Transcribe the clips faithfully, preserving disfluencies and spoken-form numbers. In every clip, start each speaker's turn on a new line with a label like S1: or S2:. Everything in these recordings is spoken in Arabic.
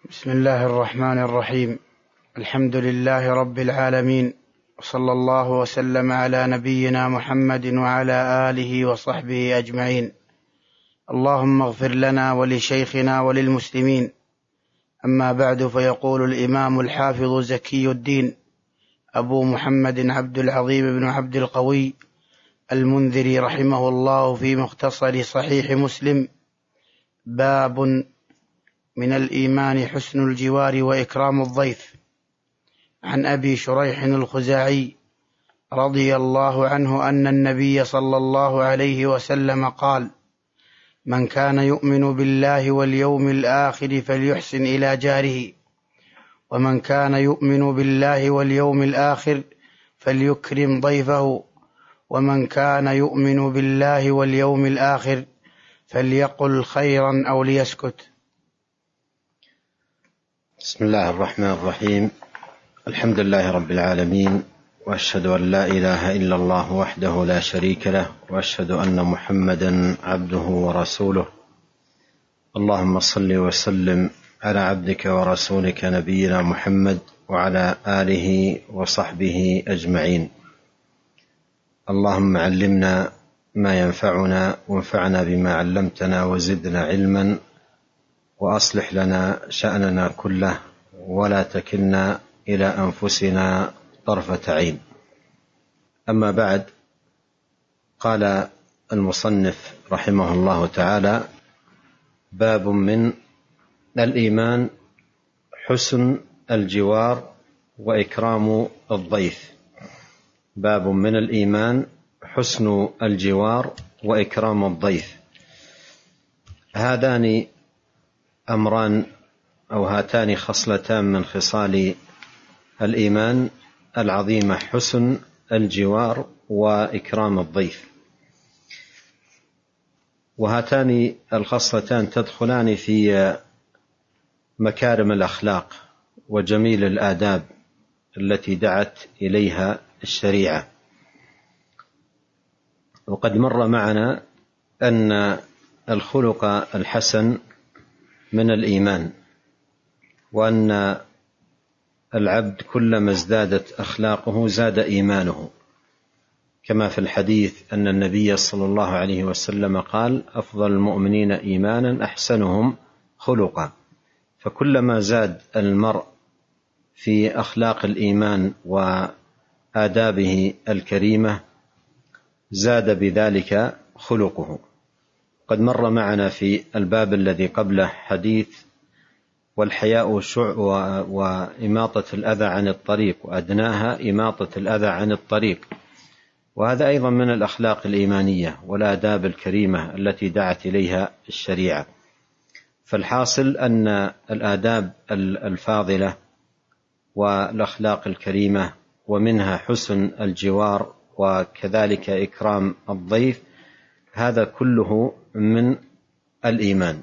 S1: بسم الله الرحمن الرحيم. الحمد لله رب العالمين، وصلى الله وسلم على نبينا محمد وعلى آله وصحبه أجمعين. اللهم اغفر لنا ولشيخنا وللمسلمين. أما بعد، فيقول الإمام الحافظ زكي الدين أبو محمد عبد العظيم بن عبد القوي المنذري رحمه الله في مختصر صحيح مسلم: باب من الإيمان حسن الجوار وإكرام الضيف. عن أبي شريح الخزاعي رضي الله عنه أن النبي صلى الله عليه وسلم قال: من كان يؤمن بالله واليوم الآخر فليحسن إلى جاره، ومن كان يؤمن بالله واليوم الآخر فليكرم ضيفه، ومن كان يؤمن بالله واليوم الآخر فليقل خيرا أو ليسكت.
S2: بسم الله الرحمن الرحيم. الحمد لله رب العالمين، وأشهد أن لا إله إلا الله وحده لا شريك له، وأشهد أن محمدا عبده ورسوله. اللهم صل وسلم على عبدك ورسولك نبينا محمد وعلى آله وصحبه أجمعين. اللهم علمنا ما ينفعنا، وانفعنا بما علمتنا، وزدنا علما، وأصلح لنا شأننا كله، ولا تكلنا إلى أنفسنا طرفة عين. أما بعد، قال المصنف رحمه الله تعالى: باب من الإيمان حسن الجوار وإكرام الضيف. باب من الإيمان حسن الجوار وإكرام الضيف. هذان أمران أو هاتان خصلتان من خصال الإيمان العظيمة: حسن الجوار وإكرام الضيف. وهاتان الخصلتان تدخلان في مكارم الأخلاق وجميل الآداب التي دعت إليها الشريعة. وقد مر معنا أن الخلق الحسن من الإيمان، وأن العبد كلما ازدادت أخلاقه زاد إيمانه، كما في الحديث أن النبي صلى الله عليه وسلم قال: أفضل المؤمنين إيمانا أحسنهم خلقا. فكلما زاد المرء في أخلاق الإيمان وآدابه الكريمة زاد بذلك خلقه. قد مر معنا في الباب الذي قبله حديث: والحياء شع وإماطة الأذى عن الطريق، وأدناها إماطة الأذى عن الطريق. وهذا أيضا من الأخلاق الإيمانية والآداب الكريمة التي دعت إليها الشريعة. فالحاصل أن الآداب الفاضلة والأخلاق الكريمة، ومنها حسن الجوار وكذلك إكرام الضيف، هذا كله من الإيمان.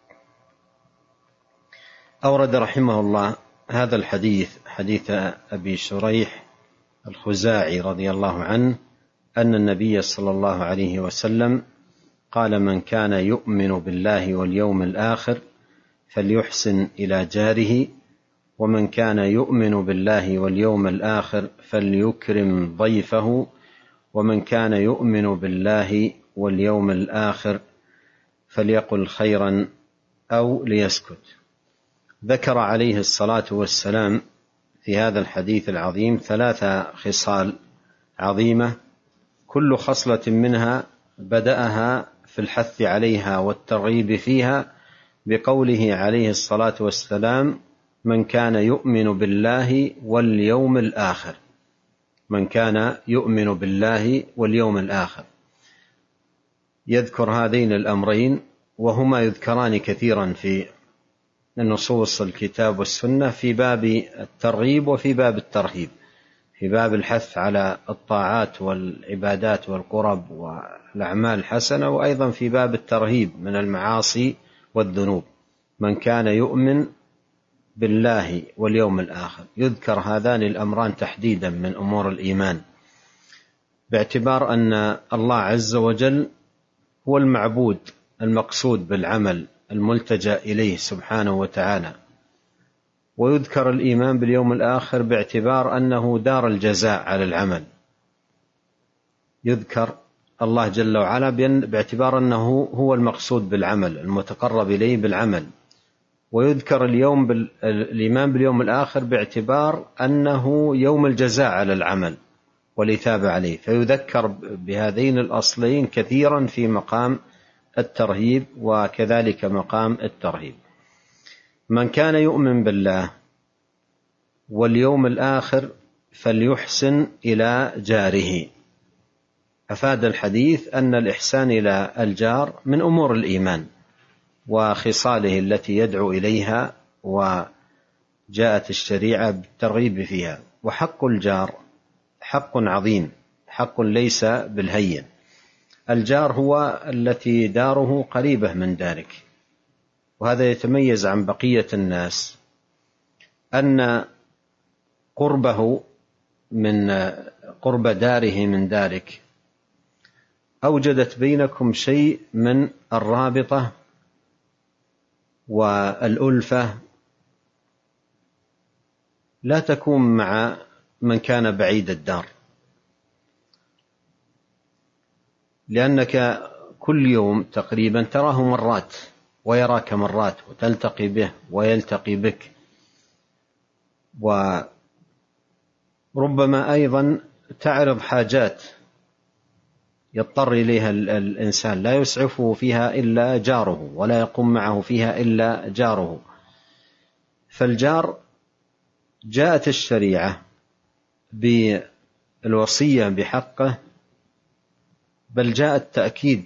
S2: أورد رحمه الله هذا الحديث، حديث أبي شريح الخزاعي رضي الله عنه، أن النبي صلى الله عليه وسلم قال: من كان يؤمن بالله واليوم الآخر فليحسن إلى جاره، ومن كان يؤمن بالله واليوم الآخر فليكرم ضيفه، ومن كان يؤمن بالله واليوم الآخر فليقل خيرا أو ليسكت. ذكر عليه الصلاة والسلام في هذا الحديث العظيم ثلاثة خصال عظيمة، كل خصلة منها بدأها في الحث عليها والترغيب فيها بقوله عليه الصلاة والسلام: من كان يؤمن بالله واليوم الآخر. من كان يؤمن بالله واليوم الآخر. يذكر هذين الأمرين، وهما يذكران كثيرا في النصوص الكتاب والسنة، في باب الترغيب وفي باب الترهيب، في باب الحث على الطاعات والعبادات والقرب والأعمال الحسنة، وأيضا في باب الترهيب من المعاصي والذنوب. من كان يؤمن بالله واليوم الآخر. يذكر هذان الأمران تحديدا من أمور الإيمان، باعتبار أن الله عز وجل هو المعبود المقصود بالعمل الملتجأ إليه سبحانه وتعالى، ويذكر الإيمان باليوم الآخر باعتبار أنه دار الجزاء على العمل، يذكر الله جل وعلا باعتبار أنه هو المقصود بالعمل، المتقرب إليه بالعمل، ويذكر اليوم بال... الإيمان باليوم الآخر باعتبار أنه يوم الجزاء على العمل والإثابة عليه، فيذكر بهذين الأصلين كثيرا في مقام الترهيب وكذلك مقام الترهيب. من كان يؤمن بالله واليوم الآخر فليحسن إلى جاره. أفاد الحديث أن الإحسان إلى الجار من أمور الإيمان وخصاله التي يدعو إليها، وجاءت الشريعة بالترغيب فيها. وحق الجار حق عظيم، حق ليس بالهين. الجار هو التي داره قريبة من دارك، وهذا يتميز عن بقية الناس أن قربه من قرب داره من دارك أوجدت بينكم شيء من الرابطة والألفة لا تكون مع من كان بعيد الدار، لأنك كل يوم تقريبا تراه مرات ويراك مرات، وتلتقي به ويلتقي بك، وربما أيضا تعرض حاجات يضطر إليها الإنسان لا يسعفه فيها إلا جاره، ولا يقوم معه فيها إلا جاره. فالجار جاءت الشريعة بالوصية بحقه، بل جاء التأكيد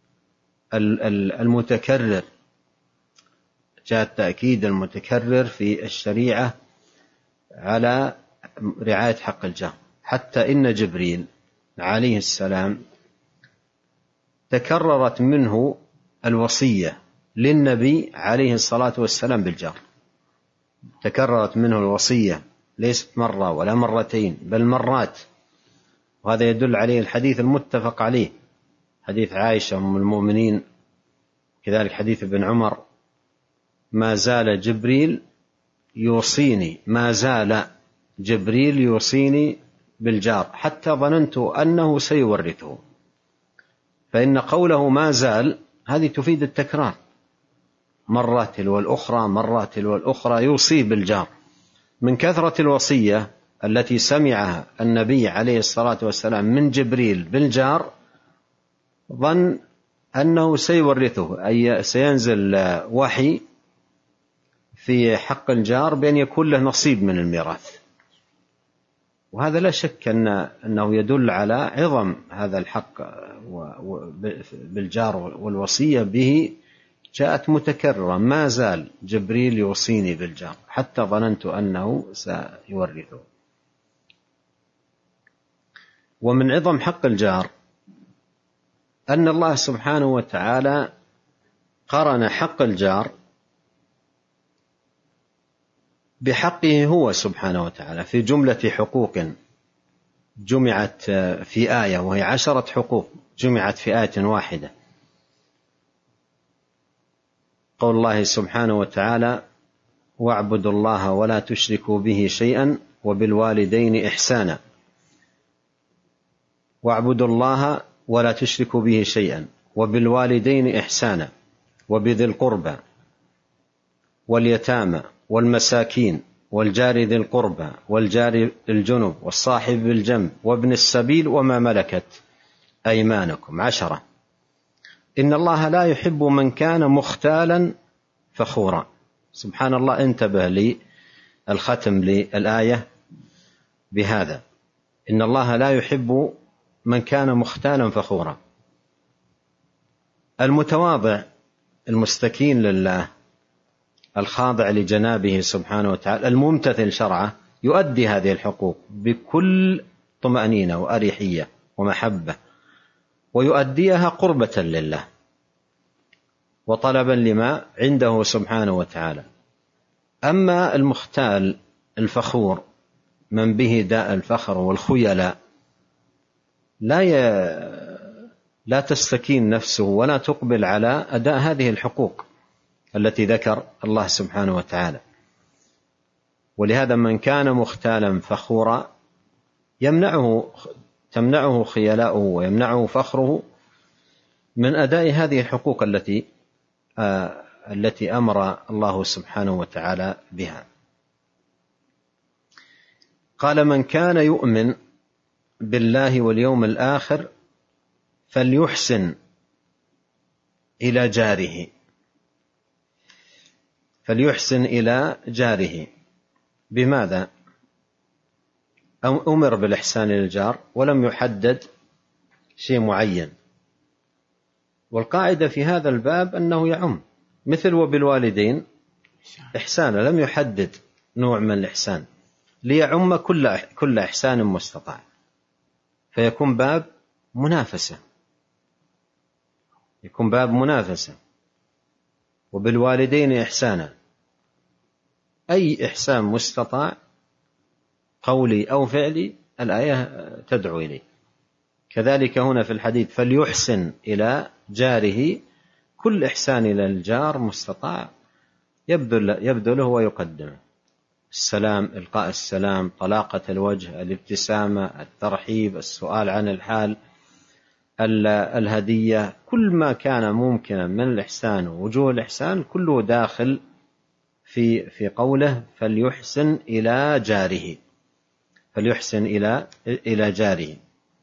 S2: المتكرر جاء التأكيد المتكرر في الشريعة على رعاية حق الجار، حتى إن جبريل عليه السلام تكررت منه الوصية للنبي عليه الصلاة والسلام بالجار، تكررت منه الوصية ليست مرة ولا مرتين بل مرات، وهذا يدل عليه الحديث المتفق عليه، حديث عائشة أم المؤمنين، كذلك حديث ابن عمر: ما زال جبريل يوصيني ما زال جبريل يوصيني بالجار حتى ظننت أنه سيورثه. فإن قوله ما زال هذه تفيد التكرار، مرة تلو الأخرى مرة تلو الأخرى يوصي بالجار، من كثرة الوصية التي سمعها النبي عليه الصلاة والسلام من جبريل بالجار ظن أنه سيورثه، أي سينزل وحي في حق الجار بأن يكون له نصيب من الميراث. وهذا لا شك أن أنه يدل على عظم هذا الحق بالجار، والوصية به جاءت متكررة: ما زال جبريل يوصيني بالجار حتى ظننت أنه سيورثه. ومن عظم حق الجار أن الله سبحانه وتعالى قرن حق الجار بحقه هو سبحانه وتعالى في جملة حقوق جمعت في آية، وهي عشرة حقوق جمعت في آية واحدة. قول الله سبحانه وتعالى: واعبدوا الله ولا تشركوا به شيئا وبالوالدين إحسانا. واعبدوا الله ولا تشركوا به شيئا وبالوالدين إحسانا وبذي القربى واليتامى والمساكين والجار ذي القربى والجار الجنب والصاحب بالجنب وابن السبيل وما ملكت أيمانكم. عشرة. إن الله لا يحب من كان مختالا فخورا. سبحان الله، انتبه لي الختم للآية بهذا: إن الله لا يحب من كان مختالا فخورا. المتواضع المستكين لله الخاضع لجنابه سبحانه وتعالى الممتثل شرعه يؤدي هذه الحقوق بكل طمأنينة وأريحية ومحبة، ويؤديها قربة لله وطلبا لما عنده سبحانه وتعالى. أما المختال الفخور من به داء الفخر والخيلاء لا ي... لا تستكين نفسه ولا تقبل على أداء هذه الحقوق التي ذكر الله سبحانه وتعالى. ولهذا من كان مختالا فخورا يمنعه تمنعه خيلاؤه ويمنعه فخره من أداء هذه الحقوق التي آه التي أمر الله سبحانه وتعالى بها. قال: من كان يؤمن بالله واليوم الآخر فليحسن إلى جاره فليحسن إلى جاره بماذا؟ أمر بالإحسان للجار ولم يحدد شيء معين، والقاعدة في هذا الباب أنه يعم، مثل وبالوالدين إحسانا، لم يحدد نوع من الإحسان ليعم كل كل إحسان مستطاع، فيكون باب منافسة يكون باب منافسة وبالوالدين إحسانا، أي إحسان مستطاع قولي أو فعلي الآية تدعو إليه. كذلك هنا في الحديث فليحسن إلى جاره، كل إحسان إلى الجار مستطاع يبذله ويقدمه، السلام، إلقاء السلام، طلاقة الوجه، الابتسامة، الترحيب، السؤال عن الحال، الهدية، كل ما كان ممكنا من الإحسان ووجوه الإحسان كله داخل في في قوله فليحسن إلى جاره فليحسن إلى إلى جاره.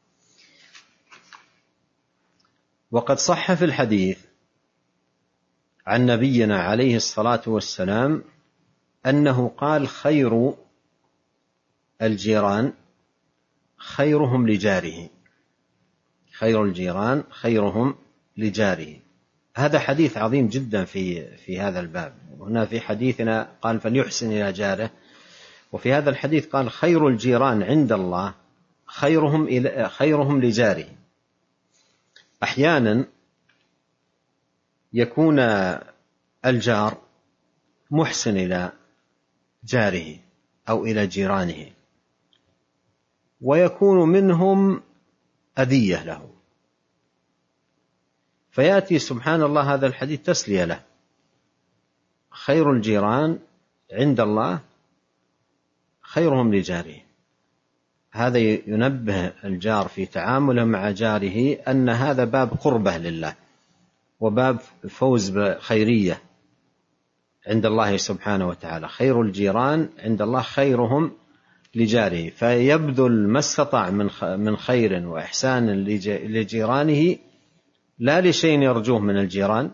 S2: وقد صح في الحديث عن نبينا عليه الصلاة والسلام أنه قال: خير الجيران خيرهم لجاره خير الجيران خيرهم لجاره. هذا حديث عظيم جدا في في هذا الباب. هنا في حديثنا قال فليحسن إلى جاره، وفي هذا الحديث قال خير الجيران عند الله خيرهم إلى خيرهم لجاره. أحيانا يكون الجار محسن إلى جاره أو إلى جيرانه، ويكون منهم أذية له، فيأتي سبحان الله هذا الحديث تسلية له: خير الجيران عند الله خيرهم لجاره. هذا ينبه الجار في تعامله مع جاره أن هذا باب قربة لله وباب فوز بخيرية عند الله سبحانه وتعالى. خير الجيران عند الله خيرهم لجاره، فيبذل ما استطاع من خير وإحسان لجيرانه، لا لشيء يرجوه من الجيران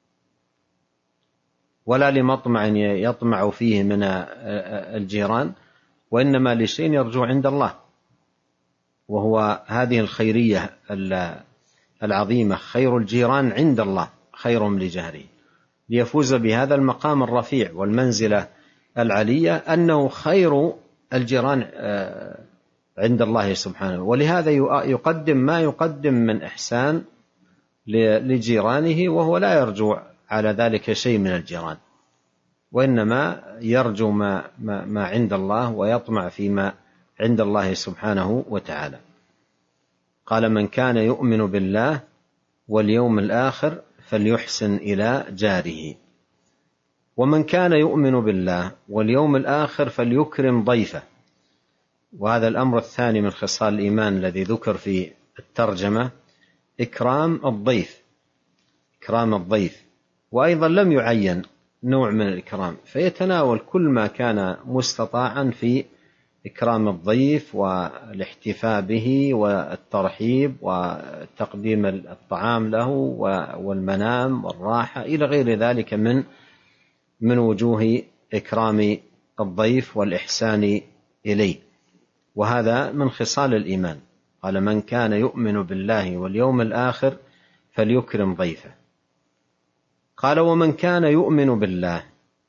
S2: ولا لمطمع يطمع فيه من الجيران، وإنما لشيء يرجو عند الله، وهو هذه الخيرية العظيمة: خير الجيران عند الله خيرهم لجاره، ليفوز بهذا المقام الرفيع والمنزلة العلية أنه خير الجيران عند الله سبحانه. ولهذا يقدم ما يقدم من إحسان لجيرانه، وهو لا يرجو على ذلك شيء من الجيران، وإنما يرجو ما, ما, ما عند الله ويطمع فيما عند الله سبحانه وتعالى. قال: من كان يؤمن بالله واليوم الآخر فليحسن إلى جاره. ومن كان يؤمن بالله واليوم الآخر فليكرم ضيفه. وهذا الأمر الثاني من خصال الإيمان الذي ذكر في الترجمة: إكرام الضيف إكرام الضيف وأيضا لم يعين نوع من الإكرام، فيتناول كل ما كان مستطاعا في إكرام الضيف والاحتفاء به والترحيب وتقديم الطعام له والمنام والراحة إلى غير ذلك من من وجوه إكرام الضيف والإحسان إليه. وهذا من خصال الإيمان. قال: من كان يؤمن بالله واليوم الآخر فليكرم ضيفه. قال: ومن كان يؤمن بالله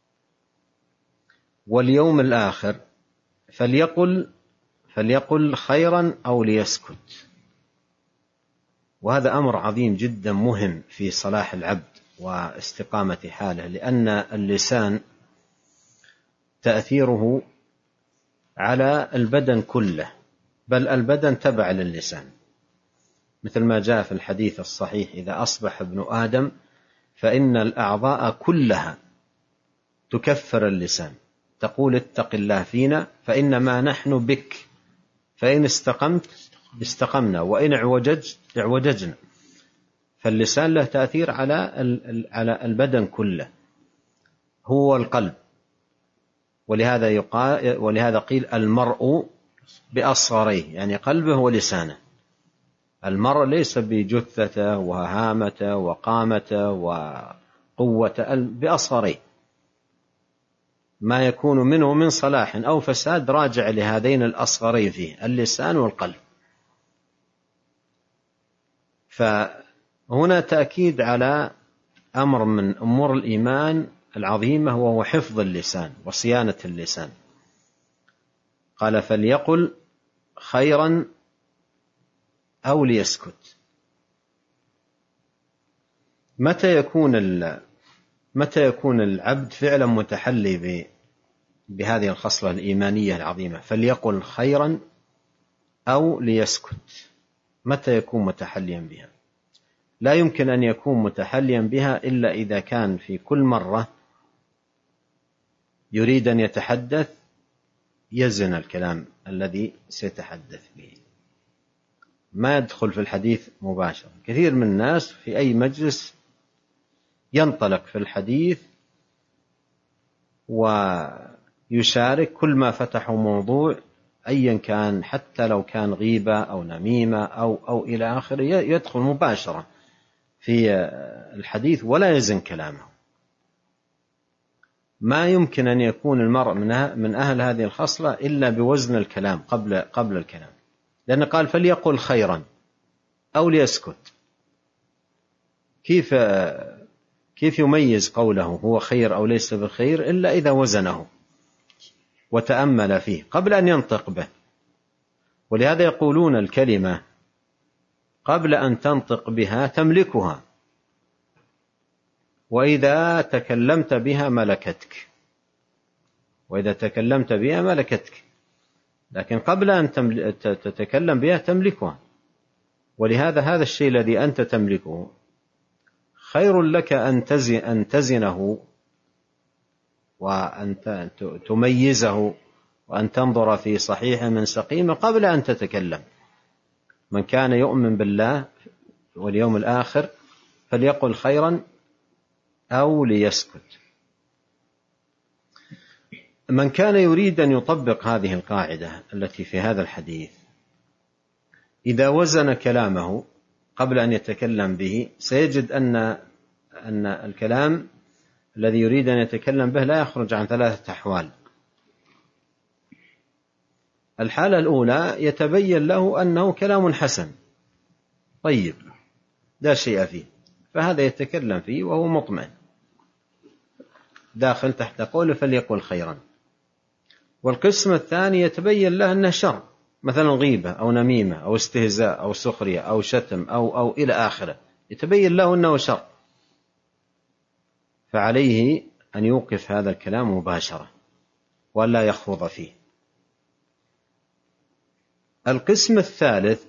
S2: واليوم الآخر فليقل فليقل خيرا أو ليسكت. وهذا أمر عظيم جدا مهم في صلاح العبد واستقامة حاله، لأن اللسان تأثيره على البدن كله، بل البدن تبع للسان، مثل ما جاء في الحديث الصحيح: إذا أصبح ابن آدم فإن الأعضاء كلها تكفر اللسان، تقول اتق الله فينا فإنما نحن بك، فإن استقمت استقمنا وإن اعوججت اعوججنا. فاللسان له تأثير على على البدن كله، هو القلب. ولهذا يقال ولهذا قيل المرء بأصغريه، يعني قلبه ولسانه. المرء ليس بجثته وهامته وقامته وقوته، بأصغريه. ما يكون منه من صلاح أو فساد راجع لهذين الأصغرين فيه، اللسان والقلب. فهنا تأكيد على أمر من أمور الإيمان العظيمة، وهو حفظ اللسان وصيانة اللسان. قال فليقل خيرا أو ليسكت. متى يكون متى يكون العبد فعلا متحلي بهذه الخصلة الإيمانية العظيمة؟ فليقل خيرا أو ليسكت. متى يكون متحليا بها؟ لا يمكن أن يكون متحليا بها إلا إذا كان في كل مرة يريد أن يتحدث يزن الكلام الذي سيتحدث به، ما يدخل في الحديث مباشرة. كثير من الناس في أي مجلس ينطلق في الحديث ويشارك كل ما فتحوا موضوع أيا كان، حتى لو كان غيبة أو نميمة أو, أو إلى آخره، يدخل مباشرة في الحديث ولا يزن كلامه. ما يمكن أن يكون المرء من أهل هذه الخصلة إلا بوزن الكلام قبل قبل الكلام، لأنه قال فليقل خيرا أو ليسكت. كيف كيف يميز قوله هو خير أو ليس بخير إلا إذا وزنه وتأمل فيه قبل أن ينطق به. ولهذا يقولون الكلمة قبل أن تنطق بها تملكها، وإذا تكلمت بها ملكتك، وإذا تكلمت بها ملكتك، لكن قبل أن تتكلم بها تملكها. ولهذا هذا الشيء الذي أنت تملكه خير لك أن تزنه وأن تميزه وأن تنظر في صحيح من سقيم قبل أن تتكلم. من كان يؤمن بالله واليوم الآخر فليقل خيرا أو ليسكت. من كان يريد أن يطبق هذه القاعدة التي في هذا الحديث، إذا وزن كلامه قبل أن يتكلم به سيجد أن أن الكلام الذي يريد أن يتكلم به لا يخرج عن ثلاثة أحوال. الحالة الأولى يتبين له أنه كلام حسن طيب لا شيء فيه، فهذا يتكلم فيه وهو مطمئن داخل تحت قوله فليقل خيرا. والقسم الثاني يتبين له أنه شر، مثلا غيبة أو نميمة أو استهزاء أو سخرية أو شتم أو, أو إلى آخره، يتبين له أنه شر، فعليه أن يوقف هذا الكلام مباشرة ولا يخوض فيه. القسم الثالث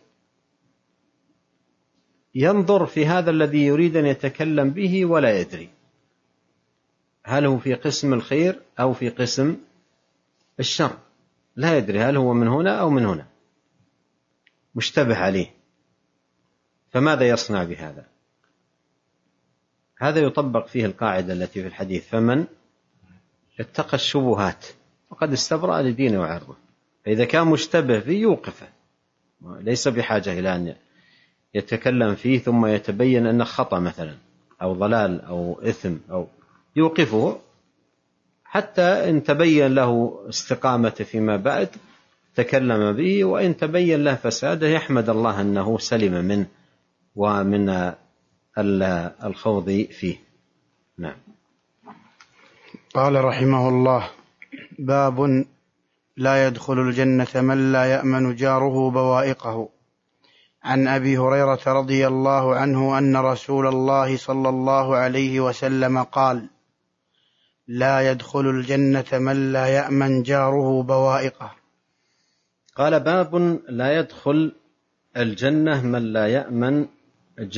S2: ينظر في هذا الذي يريد أن يتكلم به ولا يدري هل هو في قسم الخير أو في قسم الشر، لا يدري هل هو من هنا أو من هنا، مشتبه عليه. فماذا يصنع بهذا؟ هذا يطبق فيه القاعدة التي في الحديث فمن اتقى الشبهات وقد استبرأ لدينه وعرضه. فإذا كان مشتبه فيه يوقفه، ليس بحاجة إلى أن يتكلم فيه ثم يتبين أنه خطأ مثلا أو ضلال أو إثم، أو يوقفه حتى إن تبين له استقامة فيما بعد تكلم به، وإن تبين له فساده يحمد الله أنه سلم منه ومن الخوض فيه. نعم.
S1: قال رحمه الله: باب لا يدخل الجنة من لا يأمن جاره بوائقه. عن أبي هريرة رضي الله عنه أن رسول الله صلى الله عليه وسلم قال: لا يدخل الجنة من لا يأمن جاره بوائقه.
S2: قال: باب لا يدخل الجنة من لا يأمن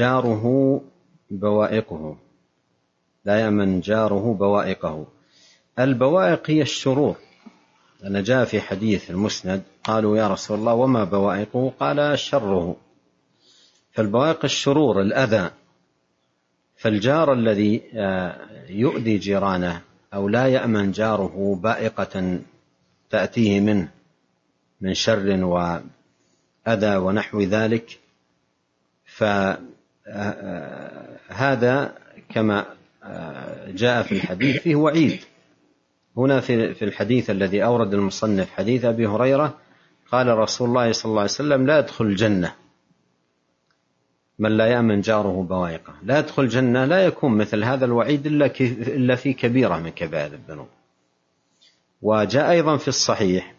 S2: جاره بوائقه. لا يأمن جاره بوائقه. البوائق هي الشرور. أنا جاء في حديث المسند قالوا يا رسول الله وما بوائقه؟ قال شره. فالبوائق الشرور، الأذى. فالجار الذي يؤذي جيرانه أو لا يأمن جاره بائقة تأتيه منه من شر وأذى ونحو ذلك، فهذا كما جاء في الحديث فيه وعيد. هنا في الحديث الذي أورد المصنف حديث أبي هريرة قال رسول الله صلى الله عليه وسلم لا يدخل الجنة من لا يأمن جاره بوائقه. لا يدخل الجنة لا يكون مثل هذا الوعيد إلا في كبيرة من كبائر الذنوب. وجاء أيضا في الصحيح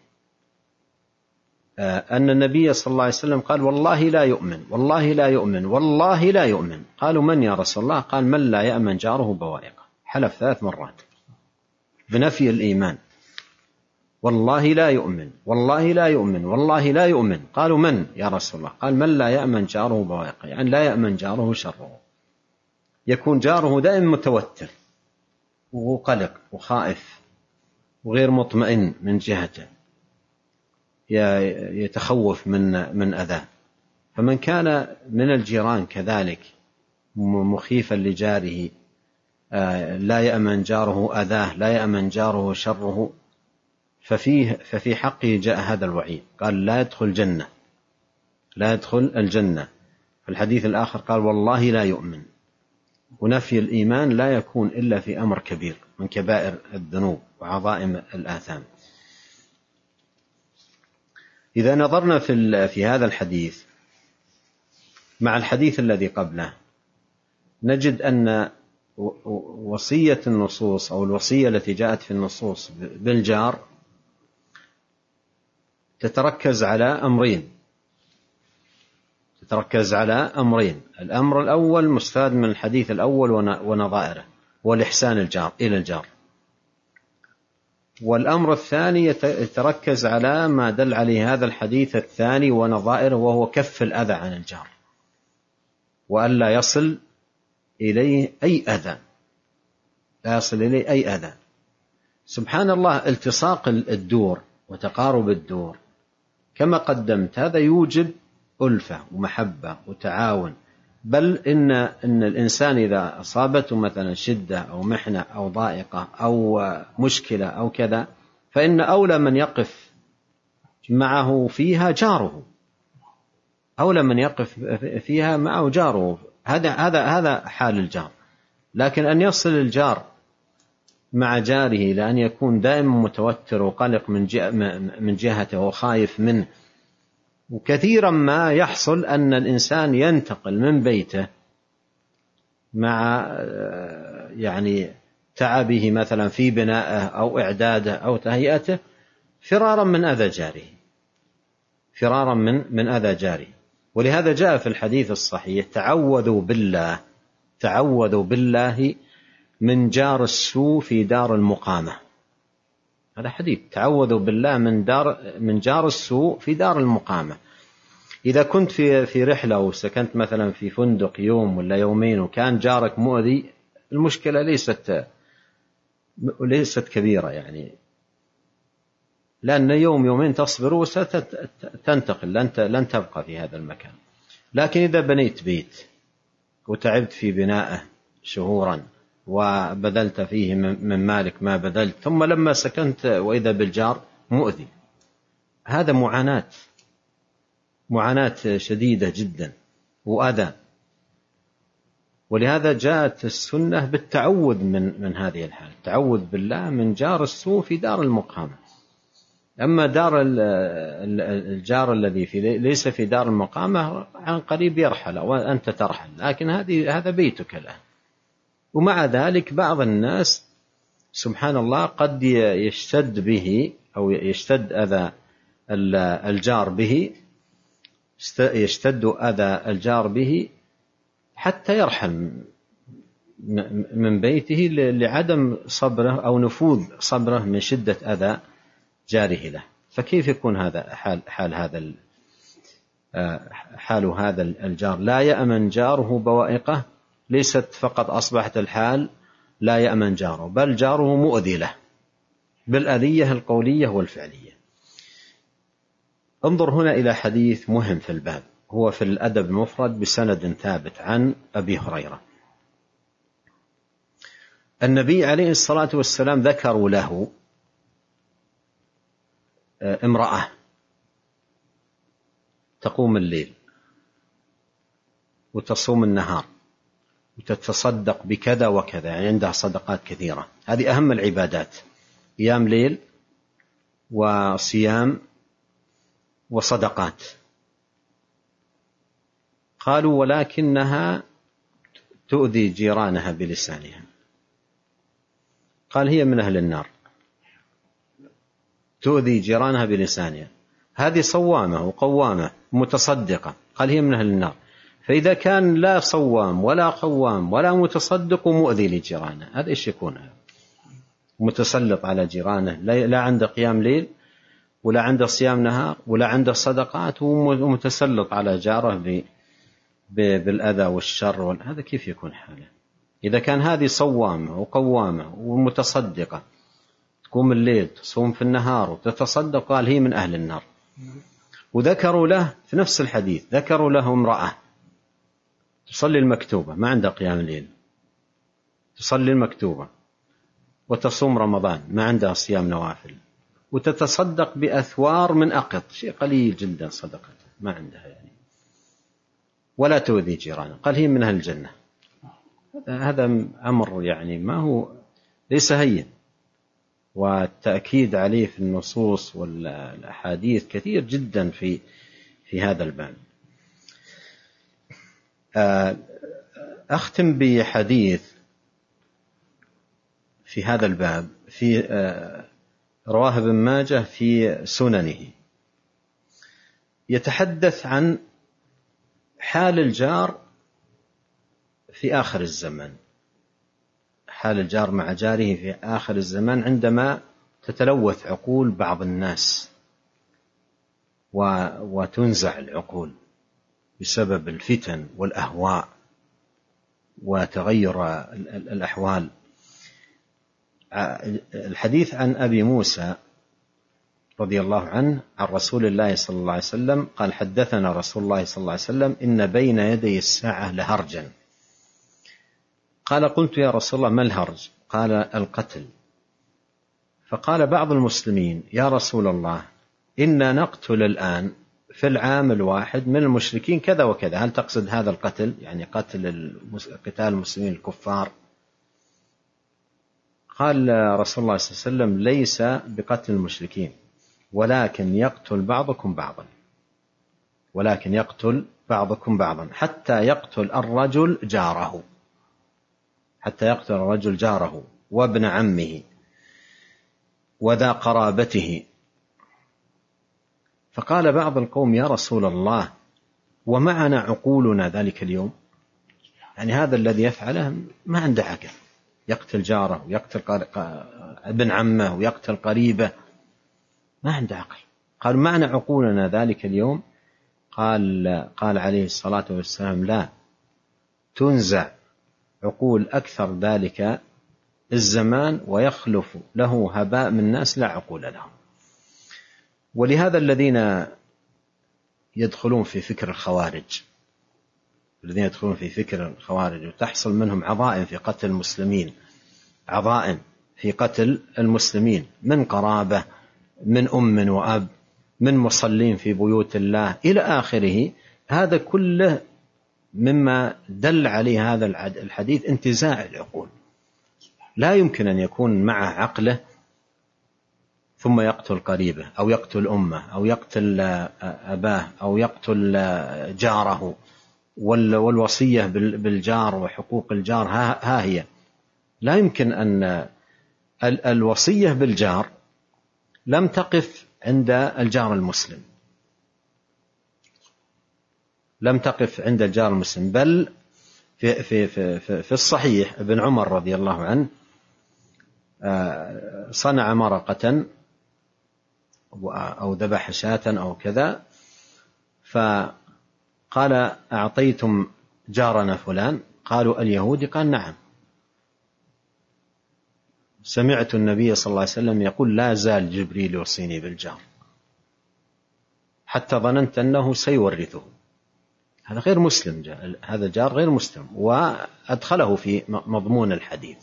S2: أن النبي صلى الله عليه وسلم قال والله لا يؤمن والله لا يؤمن والله لا يؤمن. قالوا من يا رسول الله؟ قال من لا يأمن جاره بوائقه. حلف ثلاث مرات بنفي الإيمان. والله لا يؤمن والله لا يؤمن والله لا يؤمن. قالوا من يا رسول الله؟ قال من لا يأمن جاره بوائقه، يعني لا يأمن جاره شره. يكون جاره دائما متوتر وقلق وخائف وغير مطمئن من جهته، يتخوف من من أذاه. فمن كان من الجيران كذلك مخيفا لجاره، لا يأمن جاره أذاه، لا يأمن جاره شره، ففيه ففي حقه جاء هذا الوعيد. قال لا يدخل الجنة، لا يدخل الجنة. في الحديث الآخر قال والله لا يؤمن. ونفي الإيمان لا يكون إلا في أمر كبير من كبائر الذنوب وعظائم الآثام. إذا نظرنا في في هذا الحديث مع الحديث الذي قبله نجد أن وصية النصوص أو الوصية التي جاءت في النصوص بالجار تتركز على أمرين تتركز على أمرين الأمر الأول مستفاد من الحديث الأول ونظائره والإحسان الجار إلى الجار. والأمر الثاني يتركز على ما دل عليه هذا الحديث الثاني ونظائره، وهو كف الأذى عن الجار وألا يصل إليه أي أذى، لا يصل إليه أي أذى. سبحان الله، التصاق الدور وتقارب الدور كما قدمت هذا يوجب ألفة ومحبة وتعاون. بل إن إن الإنسان إذا أصابته مثلا شدة أو محنة أو ضائقة أو مشكلة أو كذا، فإن أولى من يقف معه فيها جاره، أولى من يقف فيها معه جاره. هذا هذا هذا حال الجار. لكن أن يصل الجار مع جاره لأن يكون دائما متوتر وقلق من من جهته وخايف منه. وكثيرا ما يحصل أن الإنسان ينتقل من بيته مع يعني تعبه مثلا في بنائه أو إعداده أو تهيئته فرارا من أذى جاره، فرارا من من أذى جاره. ولهذا جاء في الحديث الصحيح تعوذوا بالله تعوذوا بالله من جار السوء في دار المقامة. هذا حديث تعوذوا بالله من دار من جار السوء في دار المقامة. إذا كنت في في رحلة وسكنت مثلا في فندق يوم ولا يومين وكان جارك مؤذي، المشكلة ليست ليست كبيرة يعني، لأن يوم يومين تصبر وستنتقل، لن لن تبقى في هذا المكان. لكن إذا بنيت بيت وتعبت في بنائه شهورا وبذلت فيه من مالك ما بذلت، ثم لما سكنت وإذا بالجار مؤذي، هذا معاناة معاناة شديدة جدا وأذى. ولهذا جاءت السنة بالتعوذ من من هذه الحال، التعوذ بالله من جار السوء في دار المقامة. أما دار الجار الذي في ليس في دار المقامة عن قريب يرحل وأنت ترحل، لكن هذه هذا بيتك الآن. ومع ذلك بعض الناس سبحان الله قد يشتد به أو يشتد أذى الجار به يشتد أذى الجار به حتى يرحل من بيته لعدم صبره أو نفوذ صبره من شدة أذى جاره له. فكيف يكون هذا حال حال هذا حال هذا الجار؟ لا يأمن جاره بوائقه. ليست فقط أصبحت الحال لا يأمن جاره، بل جاره مؤذي له بالآلية القولية والفعلية. انظر هنا إلى حديث مهم في الباب، هو في الأدب المفرد بسند ثابت عن أبي هريرة. النبي عليه الصلاة والسلام ذكروا له امرأة تقوم الليل وتصوم النهار وتتصدق بكذا وكذا، يعني عندها صدقات كثيرة، هذه أهم العبادات، قيام ليل وصيام وصدقات. قالوا ولكنها تؤذي جيرانها بلسانها. قال هي من أهل النار، تؤذي جيرانها بلسانها. هذه صوامة وقوامة متصدقة، قال هي من أهل النار. فإذا كان لا صوام ولا قوام ولا متصدق ومؤذي لجيرانه، هذا إيش يكون؟ متسلط على جيرانه، لا عنده قيام ليل ولا عنده صيام نهار ولا عنده صدقات، ومتسلط على جاره بالأذى والشر. هذا كيف يكون حاله؟ إذا كان هذه صوامة وقوامة ومتصدقة، تقوم الليل تصوم في النهار وتتصدق، قال هي من أهل النار. وذكروا له في نفس الحديث، ذكروا له امرأة تصلي المكتوبة، ما عندها قيام الليل، تصلي المكتوبة وتصوم رمضان، ما عندها صيام نوافل، وتتصدق بأثوار من أقط، شيء قليل جدا صدقة ما عندها يعني، ولا تؤذي جيرانها، قال هي من أهل الجنة. هذا أمر يعني ما هو ليس هين، والتأكيد عليه في النصوص والأحاديث كثير جدا في في هذا الباب. أختم بحديث في هذا الباب في رواه ابن ماجه في سننه، يتحدث عن حال الجار في آخر الزمن، حال الجار مع جاره في آخر الزمان عندما تتلوث عقول بعض الناس وتنزع العقول بسبب الفتن والأهواء وتغير الأحوال. الحديث عن أبي موسى رضي الله عنه عن رسول الله صلى الله عليه وسلم قال حدثنا رسول الله صلى الله عليه وسلم إن بين يدي الساعة لهرجا. قال قلت يا رسول الله ما الهرج؟ قال القتل. فقال بعض المسلمين يا رسول الله إنا نقتل الآن في العام الواحد من المشركين كذا وكذا، هل تقصد هذا القتل يعني قتل قتال المسلمين الكفار؟ قال رسول الله صلى الله عليه وسلم ليس بقتل المشركين، ولكن يقتل بعضكم بعضا، ولكن يقتل بعضكم بعضا حتى يقتل الرجل جاره، حتى يقتل الرجل جاره وابن عمه وذا قرابته. فقال بعض القوم يا رسول الله ومعنا عقولنا ذلك اليوم، يعني هذا الذي يفعله ما عنده عقل، يقتل جاره ويقتل ابن عمه ويقتل قريبه، ما عنده عقل. قال معنا عقولنا ذلك اليوم. قال قال عليه الصلاة والسلام لا، تنزع عقول أكثر ذلك الزمان ويخلف له هباء من الناس لا عقول لهم. ولهذا الذين يدخلون في فكر الخوارج، الذين يدخلون في فكر الخوارج وتحصل منهم عظائم في قتل المسلمين، عظائم في قتل المسلمين من قرابة، من أم وأب، من مصلين في بيوت الله إلى آخره، هذا كله مما دل عليه هذا الحديث انتزاع العقول. لا يمكن أن يكون معه عقله ثم يقتل قريبه أو يقتل أمه أو يقتل أباه أو يقتل جاره، والوصية بالجار وحقوق الجار ها هي. لا يمكن أن الوصية بالجار لم تقف عند الجار المسلم، لم تقف عند الجار المسلم، بل في, في, في, في, في الصحيح ابن عمر رضي الله عنه صنع مرقة أو ذبح شاة أو كذا، فقال أعطيتم جارنا فلان؟ قالوا اليهودي. قال نعم. سمعت النبي صلى الله عليه وسلم يقول لا زال جبريل يوصيني بالجار، حتى ظننت أنه سيورثه. هذا غير مسلم، هذا جار غير مسلم، وأدخله في مضمون الحديث.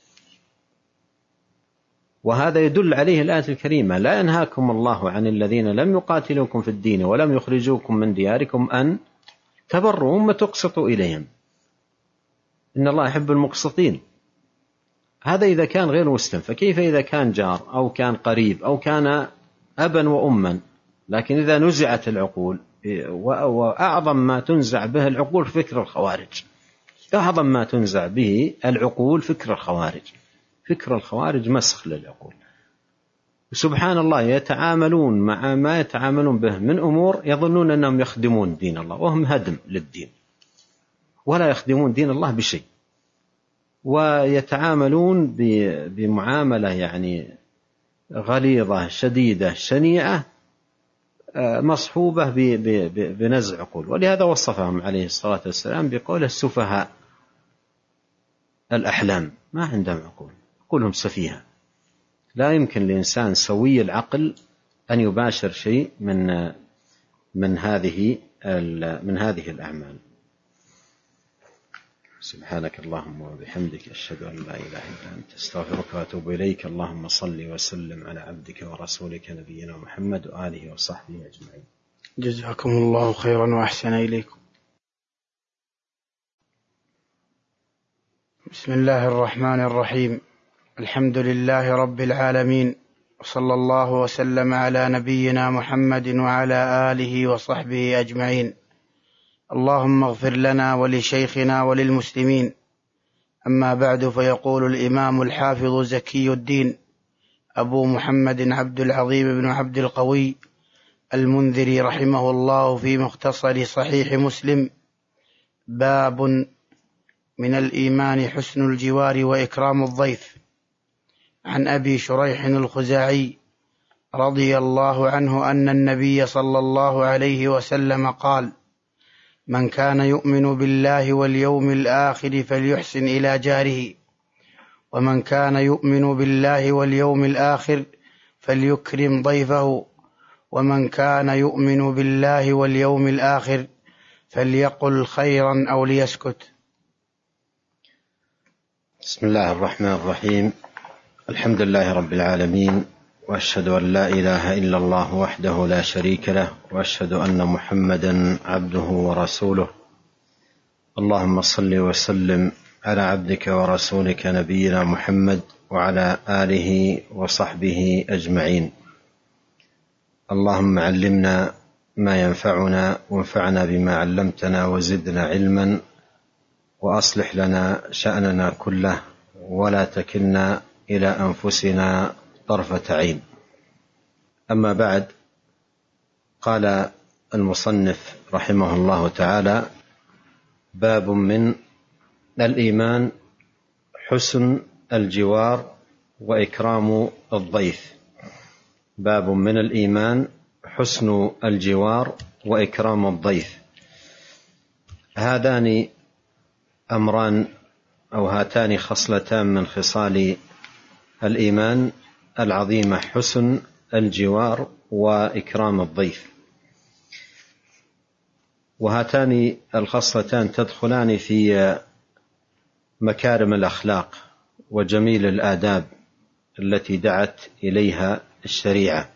S2: وهذا يدل عليه الآية الكريمة: لا ينهاكم الله عن الذين لم يقاتلوكم في الدين ولم يخرجوكم من دياركم أن تبروهم وتقسطوا إليهم إن الله يحب المقسطين. هذا إذا كان غير مسلم، فكيف إذا كان جار أو كان قريب أو كان أبا وأما؟ لكن إذا نزعت العقول، وأعظم ما تنزع به العقول فكر الخوارج، أعظم ما تنزع به العقول فكر الخوارج. فكر الخوارج مسخ للعقول. سبحان الله، يتعاملون مع ما يتعاملون به من أمور يظنون أنهم يخدمون دين الله، وهم هدم للدين، ولا يخدمون دين الله بشيء، ويتعاملون بمعاملة يعني غليظة شديدة شنيعة مصحوبة بنزع عقول. ولهذا وصفهم عليه الصلاة والسلام بقول السفهاء الأحلام، ما عندهم عقول، عقولهم سفيهة. لا يمكن لإنسان سوي العقل أن يباشر شيء من من هذه من هذه الأعمال. سبحانك اللهم وبحمدك، أشهد أن لا إله إلا أنت، أستغفرك وأتوب إليك. اللهم صل وسلم على عبدك ورسولك نبينا محمد وآله وصحبه أجمعين.
S1: جزاكم الله خيرا وأحسن إليكم. بسم الله الرحمن الرحيم. الحمد لله رب العالمين، وصلى الله وسلم على نبينا محمد وعلى آله وصحبه أجمعين. اللهم اغفر لنا ولشيخنا وللمسلمين. أما بعد، فيقول الإمام الحافظ زكي الدين أبو محمد عبد العظيم بن عبد القوي المنذري رحمه الله في مختصر صحيح مسلم: باب من الإيمان حسن الجوار وإكرام الضيف. عن أبي شريح الخزاعي رضي الله عنه أن النبي صلى الله عليه وسلم قال: من كان يؤمن بالله واليوم الآخر فليحسن إلى جاره، ومن كان يؤمن بالله واليوم الآخر فليكرم ضيفه، ومن كان يؤمن بالله واليوم الآخر فليقل خيرا أو ليسكت.
S2: بسم الله الرحمن الرحيم. الحمد لله رب العالمين، وأشهد أن لا إله إلا الله وحده لا شريك له، وأشهد أن محمدا عبده ورسوله. اللهم صل وسلم على عبدك ورسولك نبينا محمد وعلى آله وصحبه أجمعين. اللهم علمنا ما ينفعنا، وانفعنا بما علمتنا، وزدنا علما، وأصلح لنا شأننا كله، ولا تكلنا إلى أنفسنا طرفة عين. أما بعد، قال المصنف رحمه الله تعالى: باب من الإيمان حسن الجوار وإكرام الضيف. باب من الإيمان حسن الجوار وإكرام الضيف. هذان أمران أو هاتان خصلتان من خصال الإيمان العظيمة: حسن الجوار وإكرام الضيف. وهاتان الخصلتان تدخلان في مكارم الأخلاق وجميل الآداب التي دعت إليها الشريعة.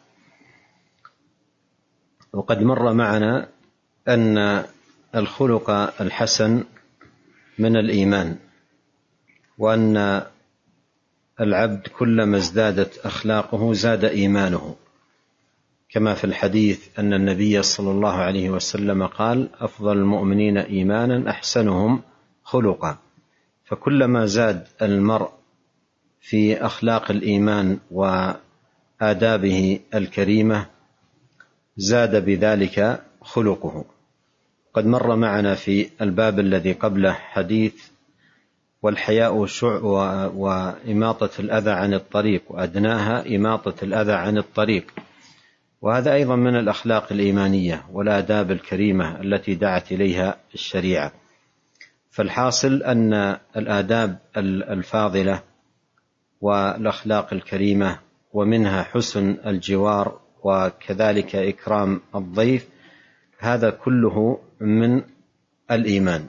S2: وقد مر معنا أن الخلق الحسن من الإيمان، وأن العبد كلما ازدادت أخلاقه زاد إيمانه، كما في الحديث أن النبي صلى الله عليه وسلم قال: أفضل المؤمنين إيمانا أحسنهم خلقا. فكلما زاد المرء في أخلاق الإيمان وآدابه الكريمة زاد بذلك خلقه. قد مر معنا في الباب الذي قبله حديث: والحياء شع وإماطة الأذى عن الطريق، وأدناها إماطة الأذى عن الطريق. وهذا أيضا من الأخلاق الإيمانية والآداب الكريمة التي دعت إليها الشريعة. فالحاصل أن الآداب الفاضلة والأخلاق الكريمة، ومنها حسن الجوار، وكذلك إكرام الضيف. هذا كله من الإيمان.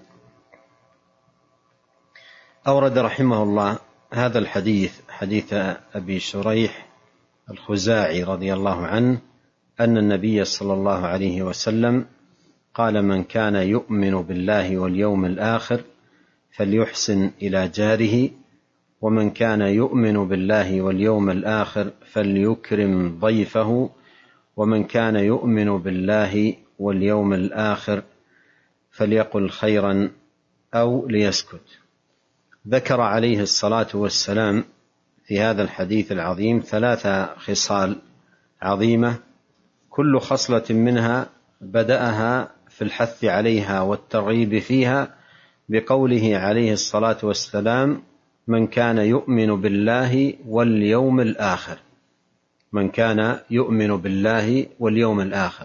S2: أورد رحمه الله هذا الحديث، حديث أبي شريح الخزاعي رضي الله عنه، أن النبي صلى الله عليه وسلم قال: من كان يؤمن بالله واليوم الآخر فليحسن إلى جاره، ومن كان يؤمن بالله واليوم الآخر فليكرم ضيفه، ومن كان يؤمن بالله واليوم الآخر فليقل خيرا أو ليسكت. ذكر عليه الصلاة والسلام في هذا الحديث العظيم ثلاث خصال عظيمة، كل خصلة منها بدأها في الحث عليها والترغيب فيها بقوله عليه الصلاة والسلام: من كان يؤمن بالله واليوم الآخر. من كان يؤمن بالله واليوم الآخر،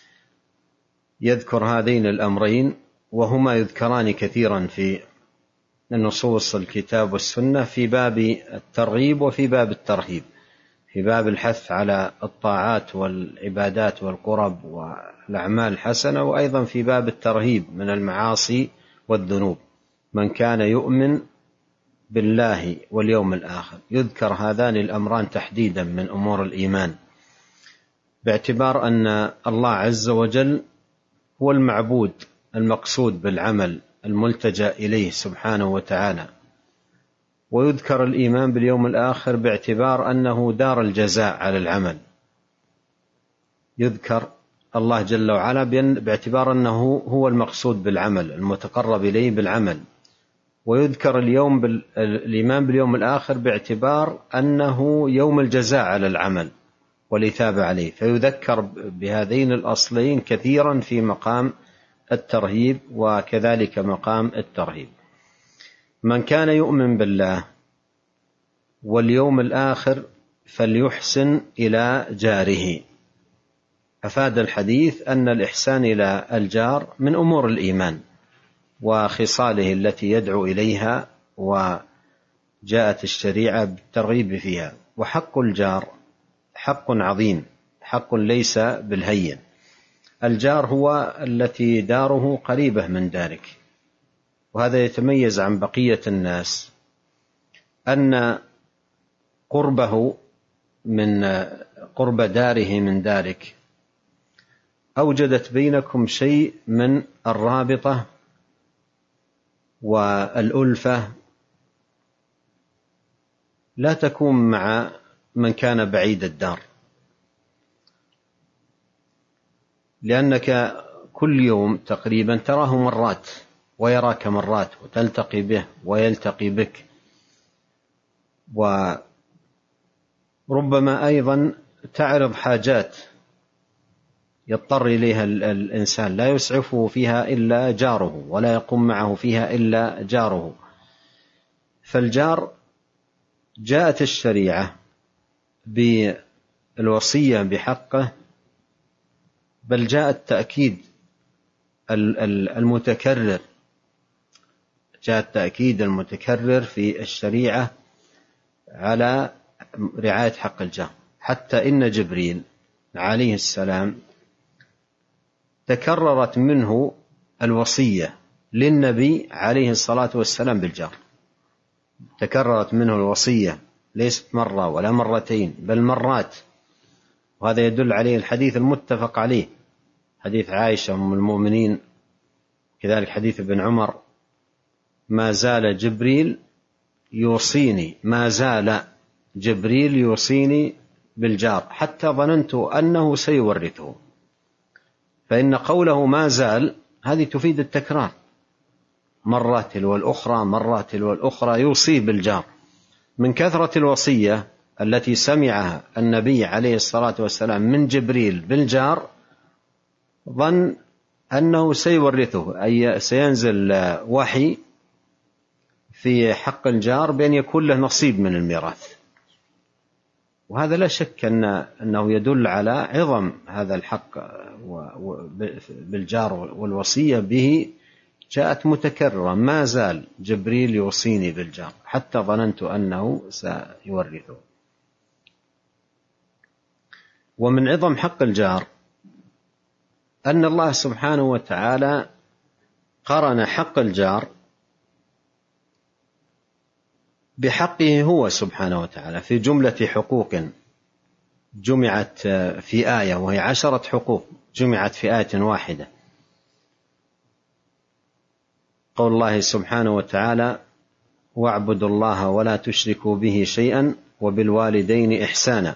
S2: يذكر هذين الأمرين، وهما يذكران كثيرا في النصوص الكتاب والسنة، في باب الترغيب وفي باب الترهيب، في باب الحث على الطاعات والعبادات والقرب والأعمال الحسنة، وأيضا في باب الترهيب من المعاصي والذنوب. من كان يؤمن بالله واليوم الآخر، يذكر هذان الأمران تحديدا من أمور الإيمان، باعتبار أن الله عز وجل هو المعبود المقصود بالعمل الملتجأ إليه سبحانه وتعالى، ويذكر الإيمان باليوم الآخر باعتبار أنه دار الجزاء على العمل. يذكر الله جل وعلا باعتبار أنه هو المقصود بالعمل المتقرب إليه بالعمل، ويذكر اليوم بال... الإيمان باليوم الآخر باعتبار أنه يوم الجزاء على العمل والإثابة عليه، فيذكر بهذين الأصلين كثيرا في مقام الترهيب وكذلك مقام الترهيب. من كان يؤمن بالله واليوم الآخر فليحسن إلى جاره. أفاد الحديث أن الإحسان إلى الجار من أمور الإيمان وخصاله التي يدعو إليها، وجاءت الشريعة بالترغيب فيها. وحق الجار حق عظيم، حق ليس بالهين. الجار هو التي داره قريبة من دارك، وهذا يتميز عن بقية الناس أن قربه من قرب داره من دارك أوجدت بينكم شيء من الرابطة والألفة لا تكون مع من كان بعيد الدار، لأنك كل يوم تقريبا تراه مرات ويراك مرات، وتلتقي به ويلتقي بك، وربما أيضا تعرض حاجات يضطر إليها الإنسان لا يسعفه فيها إلا جاره، ولا يقوم معه فيها إلا جاره. فالجار جاءت الشريعة بالوصية بحقه، بل جاء التأكيد المتكرر جاء التأكيد المتكرر في الشريعة على رعاية حق الجار، حتى إن جبريل عليه السلام تكررت منه الوصية للنبي عليه الصلاة والسلام بالجار، تكررت منه الوصية ليست مرة ولا مرتين بل مرات، وهذا يدل عليه الحديث المتفق عليه، حديث عائشة أم المؤمنين، كذلك حديث ابن عمر: ما زال جبريل يوصيني ما زال جبريل يوصيني بالجار حتى ظننت أنه سيورثه. فإن قوله ما زال هذه تفيد التكرار، مرة تلو الأخرى مرة تلو الأخرى يوصي بالجار. من كثرة الوصية التي سمعها النبي عليه الصلاة والسلام من جبريل بالجار ظن أنه سيورثه، أي سينزل وحي في حق الجار بأن يكون له نصيب من الميراث، وهذا لا شك أن أنه يدل على عظم هذا الحق بالجار والوصية به جاءت متكررة، ما زال جبريل يوصيني بالجار حتى ظننت أنه سيورثه. ومن عظم حق الجار أن الله سبحانه وتعالى قرن حق الجار بحقه هو سبحانه وتعالى في جملة حقوق جمعت في آية، وهي عشرة حقوق جمعت في آية واحدة. قول الله سبحانه وتعالى: واعبدوا الله ولا تشركوا به شيئا وبالوالدين إحسانا.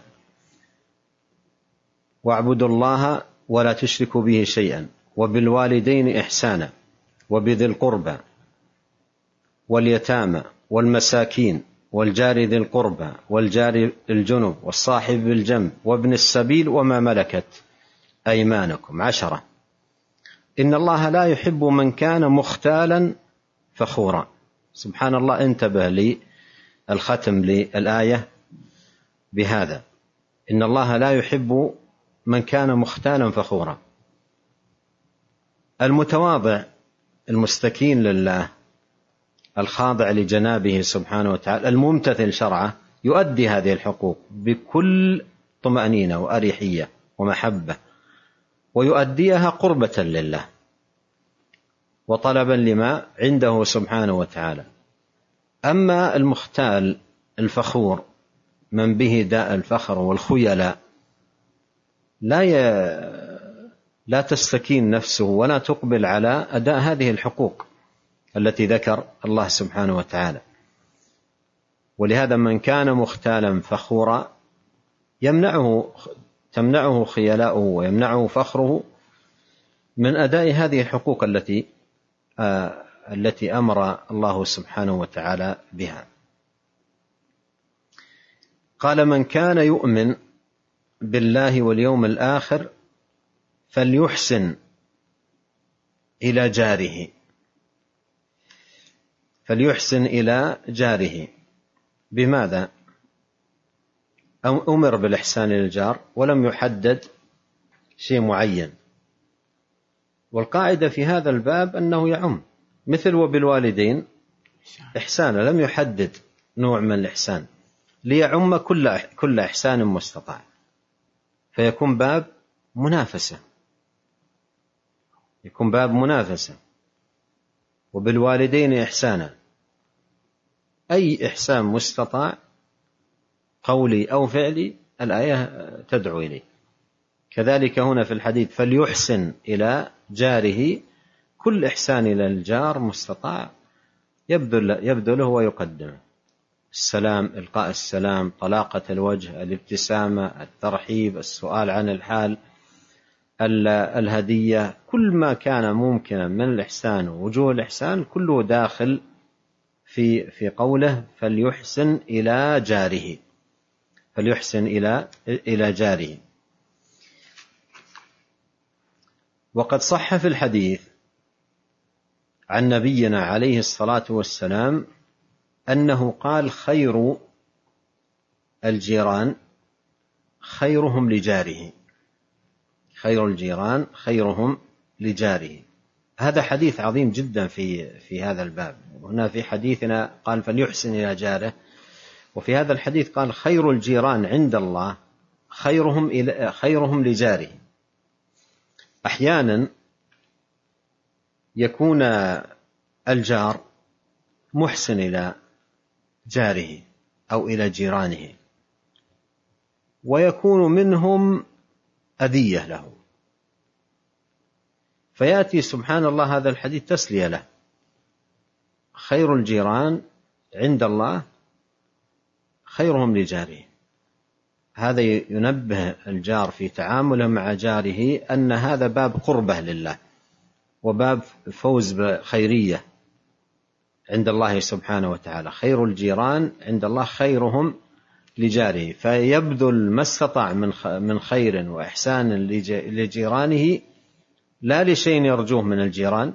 S2: واعبدوا الله ولا تشركوا به شيئا وبالوالدين إحسانا وبذي القربى واليتامى والمساكين والجار ذي القربى والجار الجنب والصاحب بالجنب وابن السبيل وما ملكت أيمانكم. عشرة. إن الله لا يحب من كان مختالا فخورا. سبحان الله، انتبه لي الختم للآية بهذا: إن الله لا يحب من كان مختالا فخورا. المتواضع المستكين لله الخاضع لجنابه سبحانه وتعالى الممتثل شرعه يؤدي هذه الحقوق بكل طمأنينة وأريحية ومحبة، ويؤديها قربة لله وطلبا لما عنده سبحانه وتعالى. أما المختال الفخور من به داء الفخر والخيلاء لا ي... لا تستكين نفسه ولا تقبل على أداء هذه الحقوق التي ذكر الله سبحانه وتعالى. ولهذا من كان مختالا فخورا يمنعه تمنعه خيلاؤه ويمنعه فخره من أداء هذه الحقوق التي آه التي أمر الله سبحانه وتعالى بها. قال: من كان يؤمن بالله واليوم الآخر فليحسن إلى جاره. فليحسن إلى جاره. بماذا؟ أمر بالإحسان للجار ولم يحدد شيء معين. والقاعدة في هذا الباب أنه يعم، مثل وبالوالدين إحسانا، لم يحدد نوع من الإحسان ليعم كل كل إحسان مستطاع، فيكون باب منافسة يكون باب منافسة. وبالوالدين إحسانا، أي إحسان مستطاع قولي أو فعلي الآية تدعو إليه. كذلك هنا في الحديث: فليحسن إلى جاره. كل إحسان إلى الجار مستطاع يبذل يبذله ويقدمه. السلام، إلقاء السلام، طلاقة الوجه، الابتسامة، الترحيب، السؤال عن الحال، الهدية، كل ما كان ممكنا من الإحسان ووجوه الإحسان كله داخل في في قوله فليحسن إلى جاره. فليحسن إلى إلى جاره. وقد صح في الحديث عن نبينا عليه الصلاة والسلام أنه قال: خير الجيران خيرهم لجاره. خير الجيران خيرهم لجاره. هذا حديث عظيم جدا في في هذا الباب. هنا في حديثنا قال فليحسن إلى جاره، وفي هذا الحديث قال خير الجيران عند الله خيرهم إلى خيرهم لجاره. أحيانا يكون الجار محسن إلى جاره أو إلى جيرانه، ويكون منهم أذية له، فيأتي سبحان الله هذا الحديث تسلية له: خير الجيران عند الله خيرهم لجاره. هذا ينبه الجار في تعامله مع جاره أن هذا باب قربة لله وباب فوز بخيرية عند الله سبحانه وتعالى. خير الجيران عند الله خيرهم لجاره، فيبذل ما استطاع من خير وإحسان لجيرانه، لا لشيء يرجوه من الجيران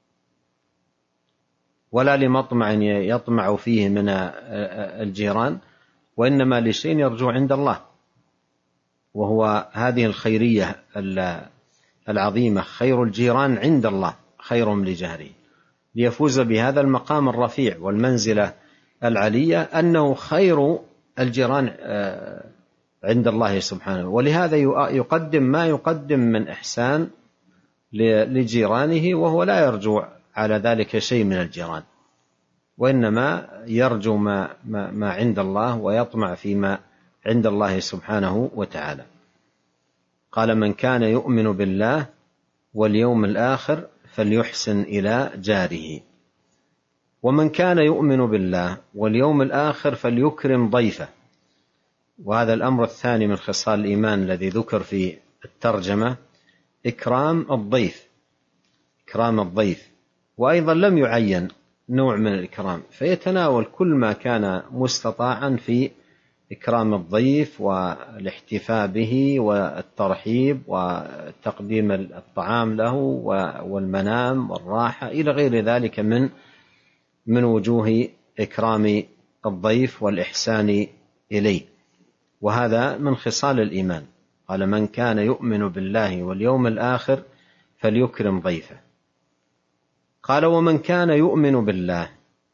S2: ولا لمطمع يطمع فيه من الجيران، وإنما لشيء يرجو عند الله، وهو هذه الخيرية العظيمة: خير الجيران عند الله خيرهم لجاره. ليفوز بهذا المقام الرفيع والمنزلة العلية أنه خير الجيران عند الله سبحانه، ولهذا يقدم ما يقدم من إحسان لجيرانه، وهو لا يرجو على ذلك شيء من الجيران، وإنما يرجو ما, ما, ما عند الله ويطمع فيما عند الله سبحانه وتعالى. قال: من كان يؤمن بالله واليوم الآخر فليحسن إلى جاره، ومن كان يؤمن بالله واليوم الآخر فليكرم ضيفه. وهذا الأمر الثاني من خصال الإيمان الذي ذكر في الترجمة، إكرام الضيف، إكرام الضيف. وأيضا لم يعين نوع من الإكرام، فيتناول كل ما كان مستطاعا في إكرام الضيف والاحتفاء به والترحيب وتقديم الطعام له والمنام والراحة إلى غير ذلك من من وجوه إكرام الضيف والإحسان إليه. وهذا من خصال الإيمان. قال: من كان يؤمن بالله واليوم الآخر فليكرم ضيفه. قال: ومن كان يؤمن بالله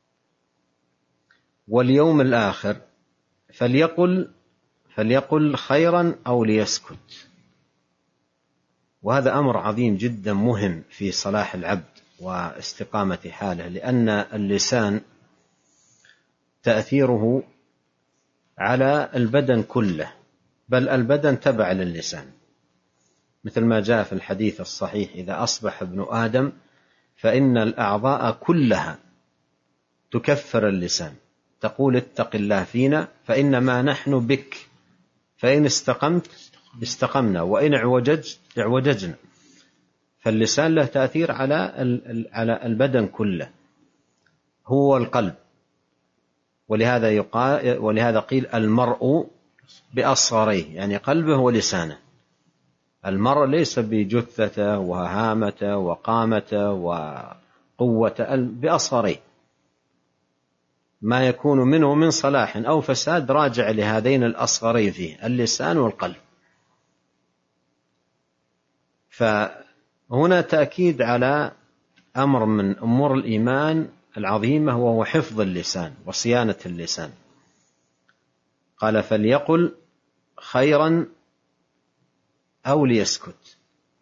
S2: واليوم الآخر فليقل فليقل خيرا أو ليسكت. وهذا أمر عظيم جدا مهم في صلاح العبد واستقامة حاله، لأن اللسان تأثيره على البدن كله، بل البدن تبع للسان، مثل ما جاء في الحديث الصحيح: إذا أصبح ابن آدم فإن الأعضاء كلها تكفر اللسان، تقول: اتق الله فينا فإنما نحن بك، فإن استقمت استقمنا وإن اعوججت اعوججنا. فاللسان له تأثير على على البدن كله، هو القلب. ولهذا يقال ولهذا قيل: المرء بأصغريه، يعني قلبه ولسانه. المرء ليس بجثته وهامته وقامته وقوته، بأصغريه. ما يكون منه من صلاح أو فساد راجع لهذين الأصغرين فيه، اللسان والقلب. فهنا تأكيد على أمر من أمور الإيمان العظيمة، وهو حفظ اللسان وصيانة اللسان. قال: فليقل خيرا أو ليسكت.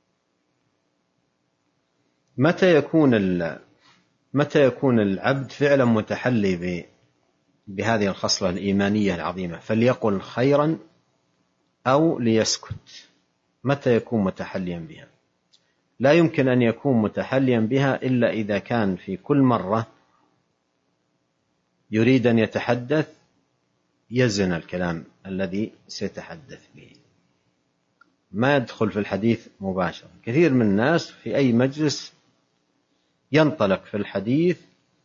S2: متى يكون متى يكون العبد فعلا متحلي بهذه الخصلة الإيمانية العظيمة؟ فليقل خيرا أو ليسكت. متى يكون متحليا بها؟ لا يمكن أن يكون متحليا بها إلا إذا كان في كل مرة يريد أن يتحدث يزن الكلام الذي سيتحدث به، ما يدخل في الحديث مباشرة. كثير من الناس في أي مجلس ينطلق في الحديث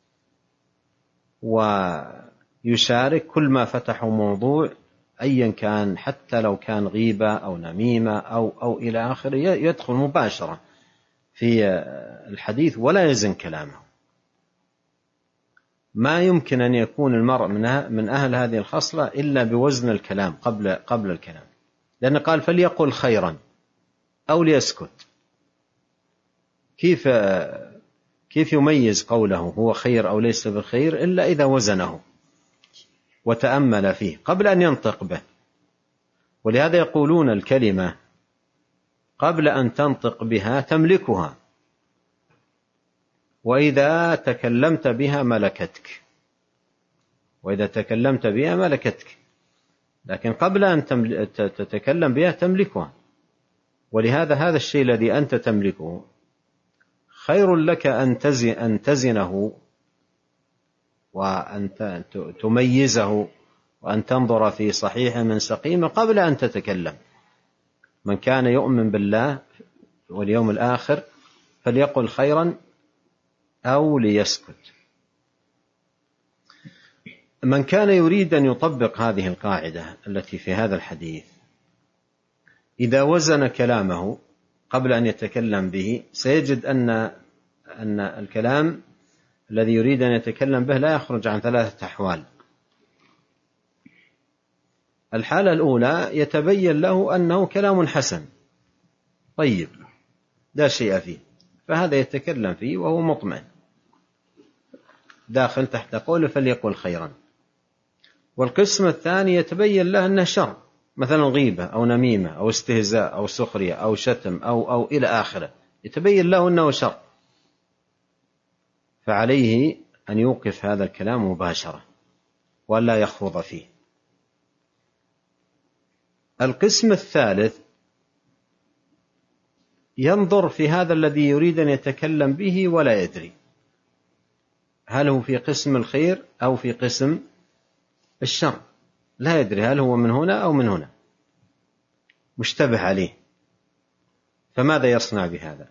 S2: ويشارك كل ما فتحوا موضوع أيا كان، حتى لو كان غيبة أو نميمة أو, أو إلى آخره، يدخل مباشرة في الحديث ولا يزن كلامه. ما يمكن أن يكون المرء من أهل هذه الخصلة إلا بوزن الكلام قبل قبل الكلام، لأنه قال: فليقل خيرا أو ليسكت. كيف كيف يميز قوله هو خير أو ليس بخير إلا إذا وزنه وتأمل فيه قبل أن ينطق به. ولهذا يقولون: الكلمة قبل أن تنطق بها تملكها، وإذا تكلمت بها ملكتك، وإذا تكلمت بها ملكتك، لكن قبل أن تتكلم بها تملكها. ولهذا هذا الشيء الذي أنت تملكه خير لك أن تزنه وأن تميزه وأن تنظر في صحيح من سقيم قبل أن تتكلم. من كان يؤمن بالله واليوم الآخر فليقل خيرا أو ليسكت. من كان يريد أن يطبق هذه القاعدة التي في هذا الحديث، إذا وزن كلامه قبل أن يتكلم به سيجد أن أن الكلام الذي يريد أن يتكلم به لا يخرج عن ثلاثة أحوال. الحالة الأولى يتبين له أنه كلام حسن طيب لا شيء فيه، فهذا يتكلم فيه وهو مطمئن. داخل تحت قوله فليقل خيرا. والقسم الثاني يتبين له أنه شر، مثلا غيبة أو نميمة أو استهزاء أو سخرية أو شتم أو, أو إلى آخره، يتبين له أنه شر، فعليه أن يوقف هذا الكلام مباشرة ولا يخوض فيه. القسم الثالث ينظر في هذا الذي يريد أن يتكلم به ولا يدري هل هو في قسم الخير أو في قسم الشر، لا يدري هل هو من هنا أو من هنا، مشتبه عليه، فماذا يصنع بهذا؟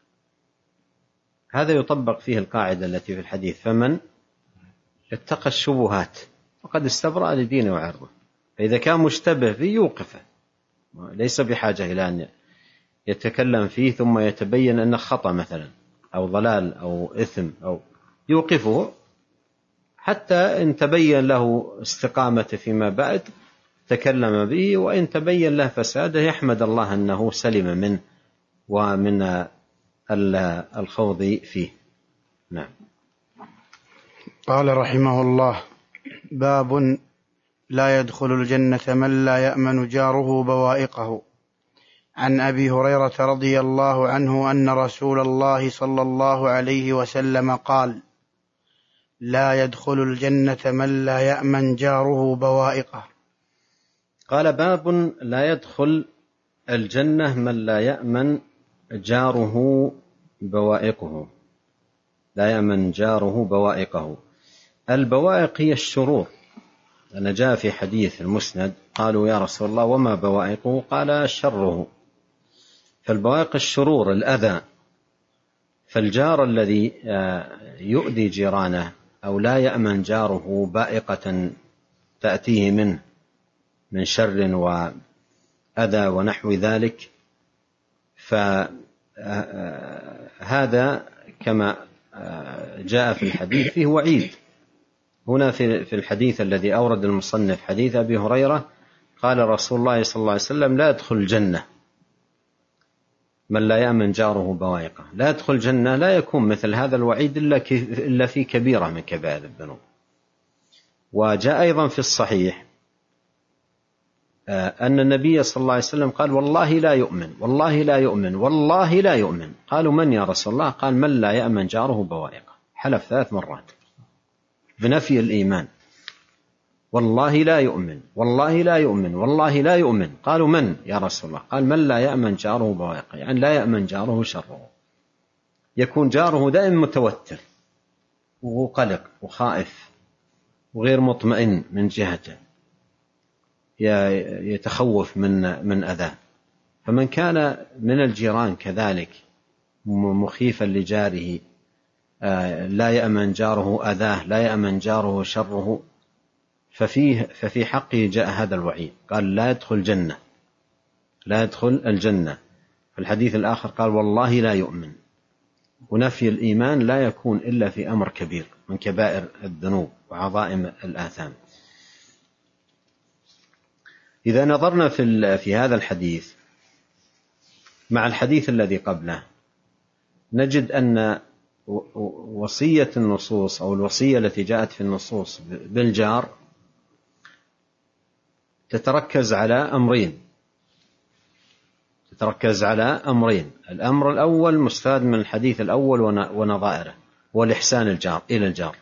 S2: هذا يطبق فيه القاعدة التي في الحديث: فمن اتقى الشبهات وقد استبرأ لدينه وعرضه. فإذا كان مشتبه فيه يوقفه، ليس بحاجة إلى أن يتكلم فيه ثم يتبين أنه خطأ مثلا أو ضلال أو إثم، أو يوقفه حتى إن تبين له استقامة فيما بعد تكلم به، وإن تبين له فساده يحمد الله أنه سلم منه ومن الخوض فيه. نعم.
S1: قال رحمه الله: باب لا يدخل الجنة من لا يأمن جاره بوائقه. عن أبي هريرة رضي الله عنه أن رسول الله صلى الله عليه وسلم قال: لا يدخل الجنة من لا يأمن جاره بوائقه.
S2: قال: باب لا يدخل الجنة من لا يأمن جاره بوائقه. لا يأمن جاره بوائقه. البوائق هي الشرور، لأن جاء في حديث المسند قالوا: يا رسول الله وما بوائقه؟ قال: شره. فالبوائق الشرور، الأذى. فالجار الذي يؤذي جيرانه أو لا يأمن جاره بائقة تأتيه منه من شر وأذى ونحو ذلك، فهذا كما جاء في الحديث فيه وعيد. هنا في الحديث الذي أورد المصنف حديث أبي هريرة قال رسول الله صلى الله عليه وسلم: لا يدخل الجنة من لا يأمن جاره بوائقه. لا يدخل الجنة لا يكون مثل هذا الوعيد إلا في كبيرة من كبائر الذنوب. وجاء أيضا في الصحيح أن النبي صلى الله عليه وسلم قال: والله لا يؤمن، والله لا يؤمن، والله لا يؤمن. قالوا: من يا رسول الله؟ قال: من لا يأمن جاره بوائقه. حلف ثلاث مرات بنفي الإيمان: والله لا يؤمن، والله لا يؤمن، والله لا يؤمن. قالوا: من يا رسول الله؟ قال: من لا يأمن جاره بوائقه، يعني لا يأمن جاره شره، يكون جاره دائما متوتر وقلق وخائف وغير مطمئن من جهته، يتخوف من من أذاه. فمن كان من الجيران كذلك مخيفا لجاره، لا يأمن جاره أذاه، لا يأمن جاره شره، ففيه ففي حقه جاء هذا الوعيد. قال: لا يدخل الجنة، لا يدخل الجنة. في الحديث الآخر قال: والله لا يؤمن. ونفي الإيمان لا يكون إلا في أمر كبير من كبائر الذنوب وعظائم الآثام. إذا نظرنا في في هذا الحديث مع الحديث الذي قبله نجد أن وصية النصوص أو الوصية التي جاءت في النصوص بالجار تتركز على أمرين تتركز على أمرين الأمر الأول مستفاد من الحديث الأول ونظائره، والإحسان الجار إلى الجار.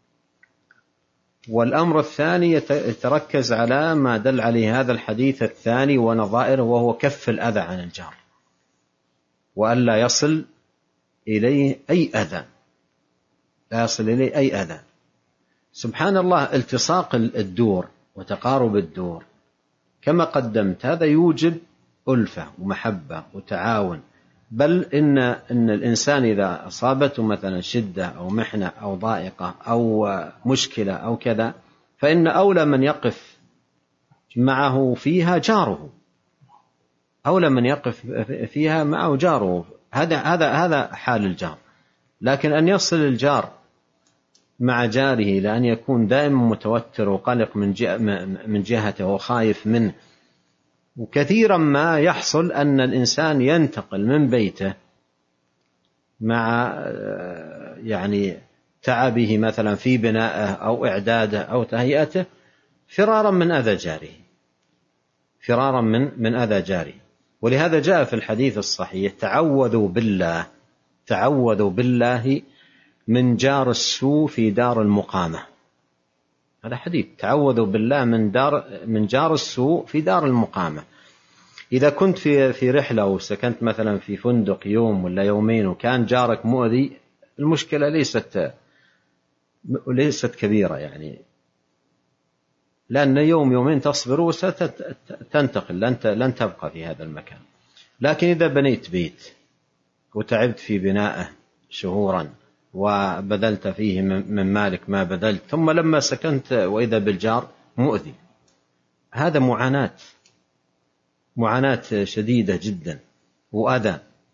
S2: والأمر الثاني يتركز على ما دل عليه هذا الحديث الثاني ونظائره، وهو كف الأذى عن الجار وألا يصل إليه أي أذى، لا يصل إليه أي أذى. سبحان الله، التصاق الدور وتقارب الدور كما قدمت هذا يوجب ألفة ومحبة وتعاون، بل إن إن الإنسان إذا أصابته مثلا شدة أو محنة أو ضائقة أو مشكلة أو كذا، فإن أولى من يقف معه فيها جاره، أولى من يقف فيها معه جاره. هذا هذا هذا حال الجار. لكن أن يصل الجار مع جاره لأن يكون دائما متوتر وقلق من من جهته وخايف منه، وكثيرا ما يحصل أن الإنسان ينتقل من بيته مع يعني تعبه مثلا في بنائه أو إعداده أو تهيئته فرارا من أذى جاره، فرارا من من أذى جاره. ولهذا جاء في الحديث الصحيح: تعوذوا بالله، تعوذوا بالله من جار السوء في دار المقامة. هذا حديث: تعوذوا بالله من دار من جار السوء في دار المقامة. إذا كنت في في رحلة وسكنت مثلا في فندق يوم ولا يومين وكان جارك مؤذي، المشكلة ليست ليست كبيرة يعني، لأن يوم يومين تصبر وستنتقل، لن لن تبقى في هذا المكان. لكن إذا بنيت بيت وتعبت في بنائه شهورا وبذلت فيه من مالك ما بذلت، ثم لما سكنت وإذا بالجار مؤذي، هذا معاناة، معاناة شديدة جدا وأذى.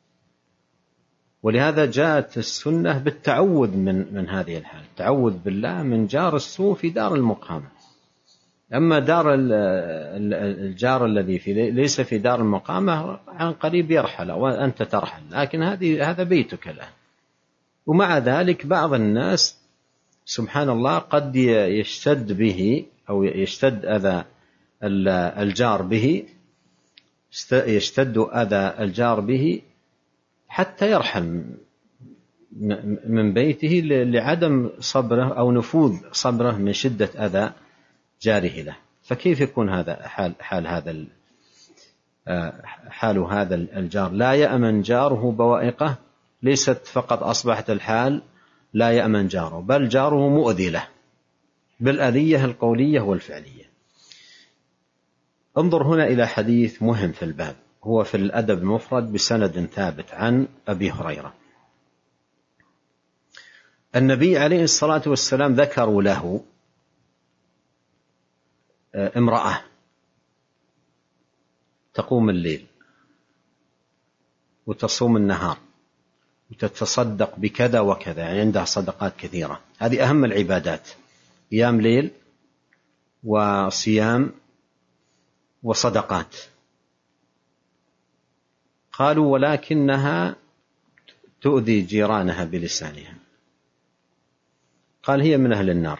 S2: ولهذا جاءت السنة بالتعوذ من من هذه الحال، التعوذ بالله من جار السوء في دار المقامة. أما دار الجار الذي في ليس في دار المقامة عن قريب يرحل وأنت ترحل، لكن هذه هذا بيتك الآن. ومع ذلك بعض الناس سبحان الله قد يشتد به أو يشتد أذى الجار به، يشتد أذى الجار به حتى يرحل من بيته لعدم صبره أو نفوذ صبره من شدة أذى جاره له. فكيف يكون هذا حال حال هذا حال هذا الجار؟ لا يأمن جاره بوائقه، ليست فقط أصبحت الحال لا يأمن جاره، بل جاره مؤذي له بالأذية القولية والفعلية. انظر هنا إلى حديث مهم في الباب، هو في الأدب المفرد بسند ثابت عن أبي هريرة. النبي عليه الصلاة والسلام ذكروا له امرأة تقوم الليل وتصوم النهار وتتصدق بكذا وكذا، يعني عندها صدقات كثيرة، هذه أهم العبادات، قيام ليل وصيام وصدقات. قالوا: ولكنها تؤذي جيرانها بلسانها. قال: هي من أهل النار،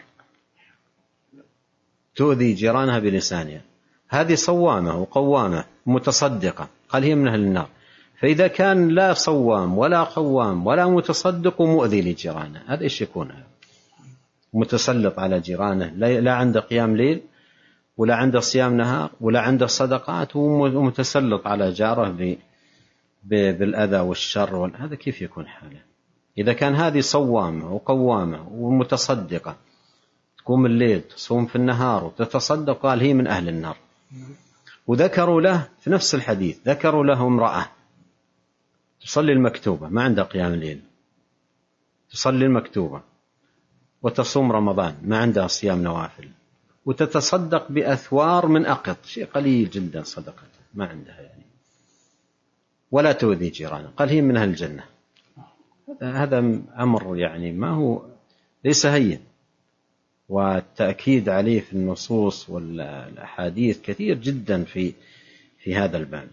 S2: تؤذي جيرانها بلسانها. هذه صوامة وقوامة متصدقة، قال هي من أهل النار. فإذا كان لا صوام ولا قوام ولا متصدق ومؤذي لجيرانه، هذا إيش يكون؟ متسلط على جيرانه، لا عنده قيام ليل ولا عنده صيام نهار ولا عنده صدقات، ومتسلط على جاره بالأذى والشر. هذا كيف يكون حاله؟ إذا كان هذه صوامة وقوامة ومتصدقة، تقوم الليل تصوم في النهار وتتصدق، قال هي من أهل النار. وذكروا له في نفس الحديث، ذكروا له امرأة تصلي المكتوبة، ما عندها قيام الليل، تصلي المكتوبة وتصوم رمضان، ما عندها صيام نوافل، وتتصدق بأثوار من أقط، شيء قليل جدا صدقته ما عندها يعني، ولا تؤذي جيرانه، قال هي من أهل الجنة. هذا أمر يعني ما هو ليس هين، والتأكيد عليه في النصوص والأحاديث كثير جدا في في هذا الباب.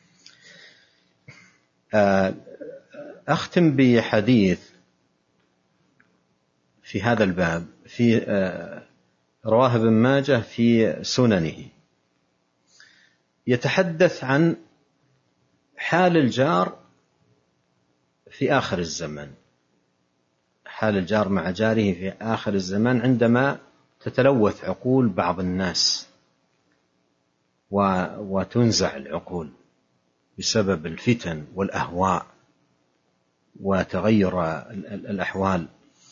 S2: أختم بحديث في هذا الباب في رواه ابن ماجه في سننه، يتحدث عن حال الجار في آخر الزمن، حال الجار مع جاره في آخر الزمان عندما تتلوث عقول بعض الناس وتنزع العقول بسبب الفتن والأهواء وتغير الأحوال.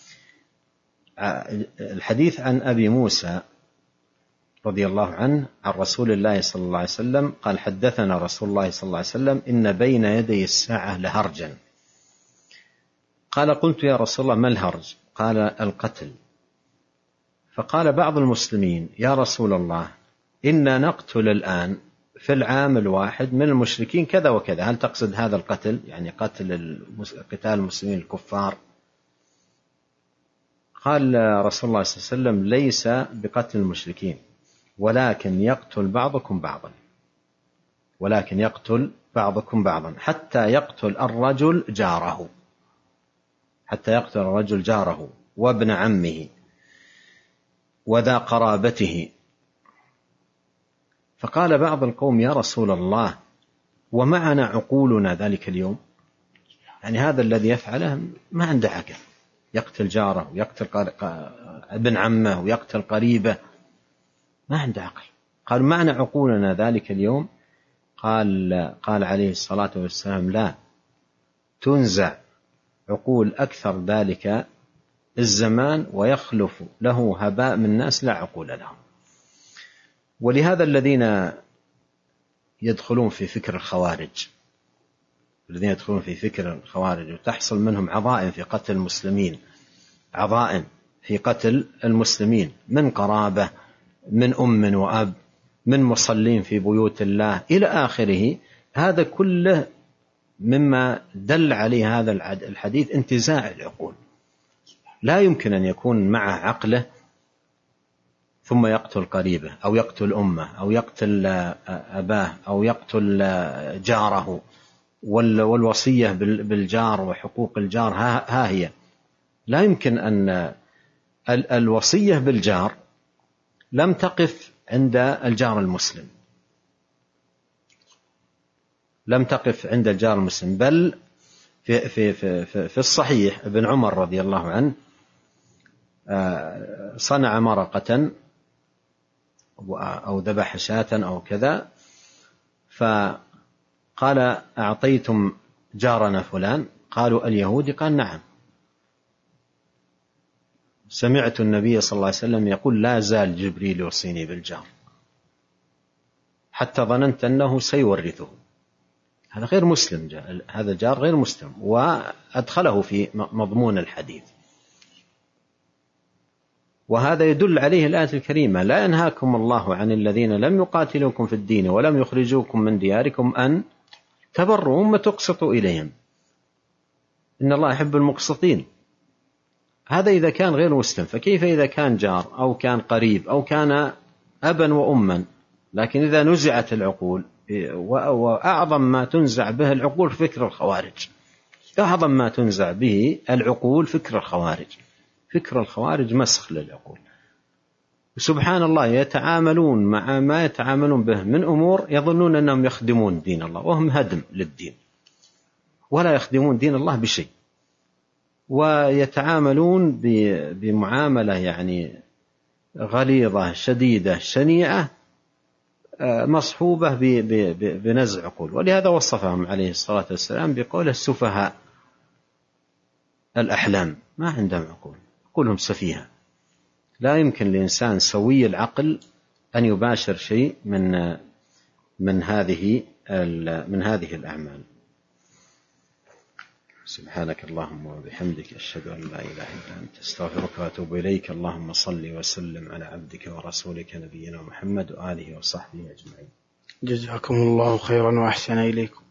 S2: الحديث عن أبي موسى رضي الله عنه عن رسول الله صلى الله عليه وسلم قال: حدثنا رسول الله صلى الله عليه وسلم إن بين يدي الساعة لهرجا. قال: قلت يا رسول الله ما الهرج؟ قال: القتل. فقال بعض المسلمين: يا رسول الله إنا نقتل الآن في العام الواحد من المشركين كذا وكذا، هل تقصد هذا القتل يعني قتل قتال المسلمين الكفار؟ قال رسول الله صلى الله عليه وسلم: ليس بقتل المشركين، ولكن يقتل بعضكم بعضا، ولكن يقتل بعضكم بعضا حتى يقتل الرجل جاره، حتى يقتل الرجل جاره وابن عمه وذا قرابته. فقال بعض القوم: يا رسول الله، ومعنا عقولنا ذلك اليوم؟ يعني هذا الذي يفعله ما عنده عقل، يقتل جاره ويقتل ابن عمه ويقتل قريبه، ما عنده عقل. قال: معنا عقولنا ذلك اليوم؟ قال قال عليه الصلاة والسلام: لا، تنزع عقول أكثر ذلك الزمان ويخلف له هباء من الناس لا عقول لهم. ولهذا الذين يدخلون في فكر الخوارج الذين يدخلون في فكر الخوارج وتحصل منهم عظائم في قتل المسلمين، عظائم في قتل المسلمين من قرابة، من أم وأب، من مصلين في بيوت الله إلى آخره، هذا كله مما دل عليه هذا الحديث انتزاع العقول. لا يمكن أن يكون معه عقله ثم يقتل قريبه أو يقتل أمه أو يقتل أباه أو يقتل جاره، والوصية بالجار وحقوق الجار ها هي. لا يمكن أن الوصية بالجار لم تقف عند الجار المسلم، لم تقف عند الجار المسلم، بل في, في, في, في الصحيح ابن عمر رضي الله عنه صنع مرقة أو ذبح شاة أو كذا، فقال: أعطيتم جارنا فلان؟ قالوا: اليهودي. قال: نعم. سمعت النبي صلى الله عليه وسلم يقول: لا زال جبريل يوصيني بالجار، حتى ظننت أنه سيورثه. هذا غير مسلم، هذا الجار غير مسلم، وأدخله في مضمون الحديث. وهذا يدل عليه الآية الكريمة: لا ينهاكم الله عن الذين لم يقاتلوكم في الدين ولم يخرجوكم من دياركم أن تبروهم وتقسطوا إليهم، إن الله يحب المقسطين. هذا إذا كان غير مسلم، فكيف إذا كان جار أو كان قريب أو كان أبا وأما؟ لكن إذا نزعت العقول، وأعظم ما تنزع به العقول فكر الخوارج، أعظم ما تنزع به العقول فكر الخوارج. فكر الخوارج مسخ للعقول. سبحان الله، يتعاملون مع ما يتعاملون به من أمور يظنون أنهم يخدمون دين الله، وهم هدم للدين، ولا يخدمون دين الله بشيء، ويتعاملون بمعاملة يعني غليظة شديدة شنيعة مصحوبة بنزع عقول. ولهذا وصفهم عليه الصلاة والسلام بقول: السفهاء الأحلام، ما عندهم عقول، عقولهم سفيهة. لا يمكن لإنسان سوي العقل أن يباشر شيء من من هذه من هذه الأعمال. سبحانك اللهم وبحمدك، أشهد أن لا إله إلا أنت، أستغفرك وأتوب إليك. اللهم صل وسلم على عبدك ورسولك نبينا محمد وآله وصحبه أجمعين.
S1: جزاكم الله خيرا وأحسن إليكم.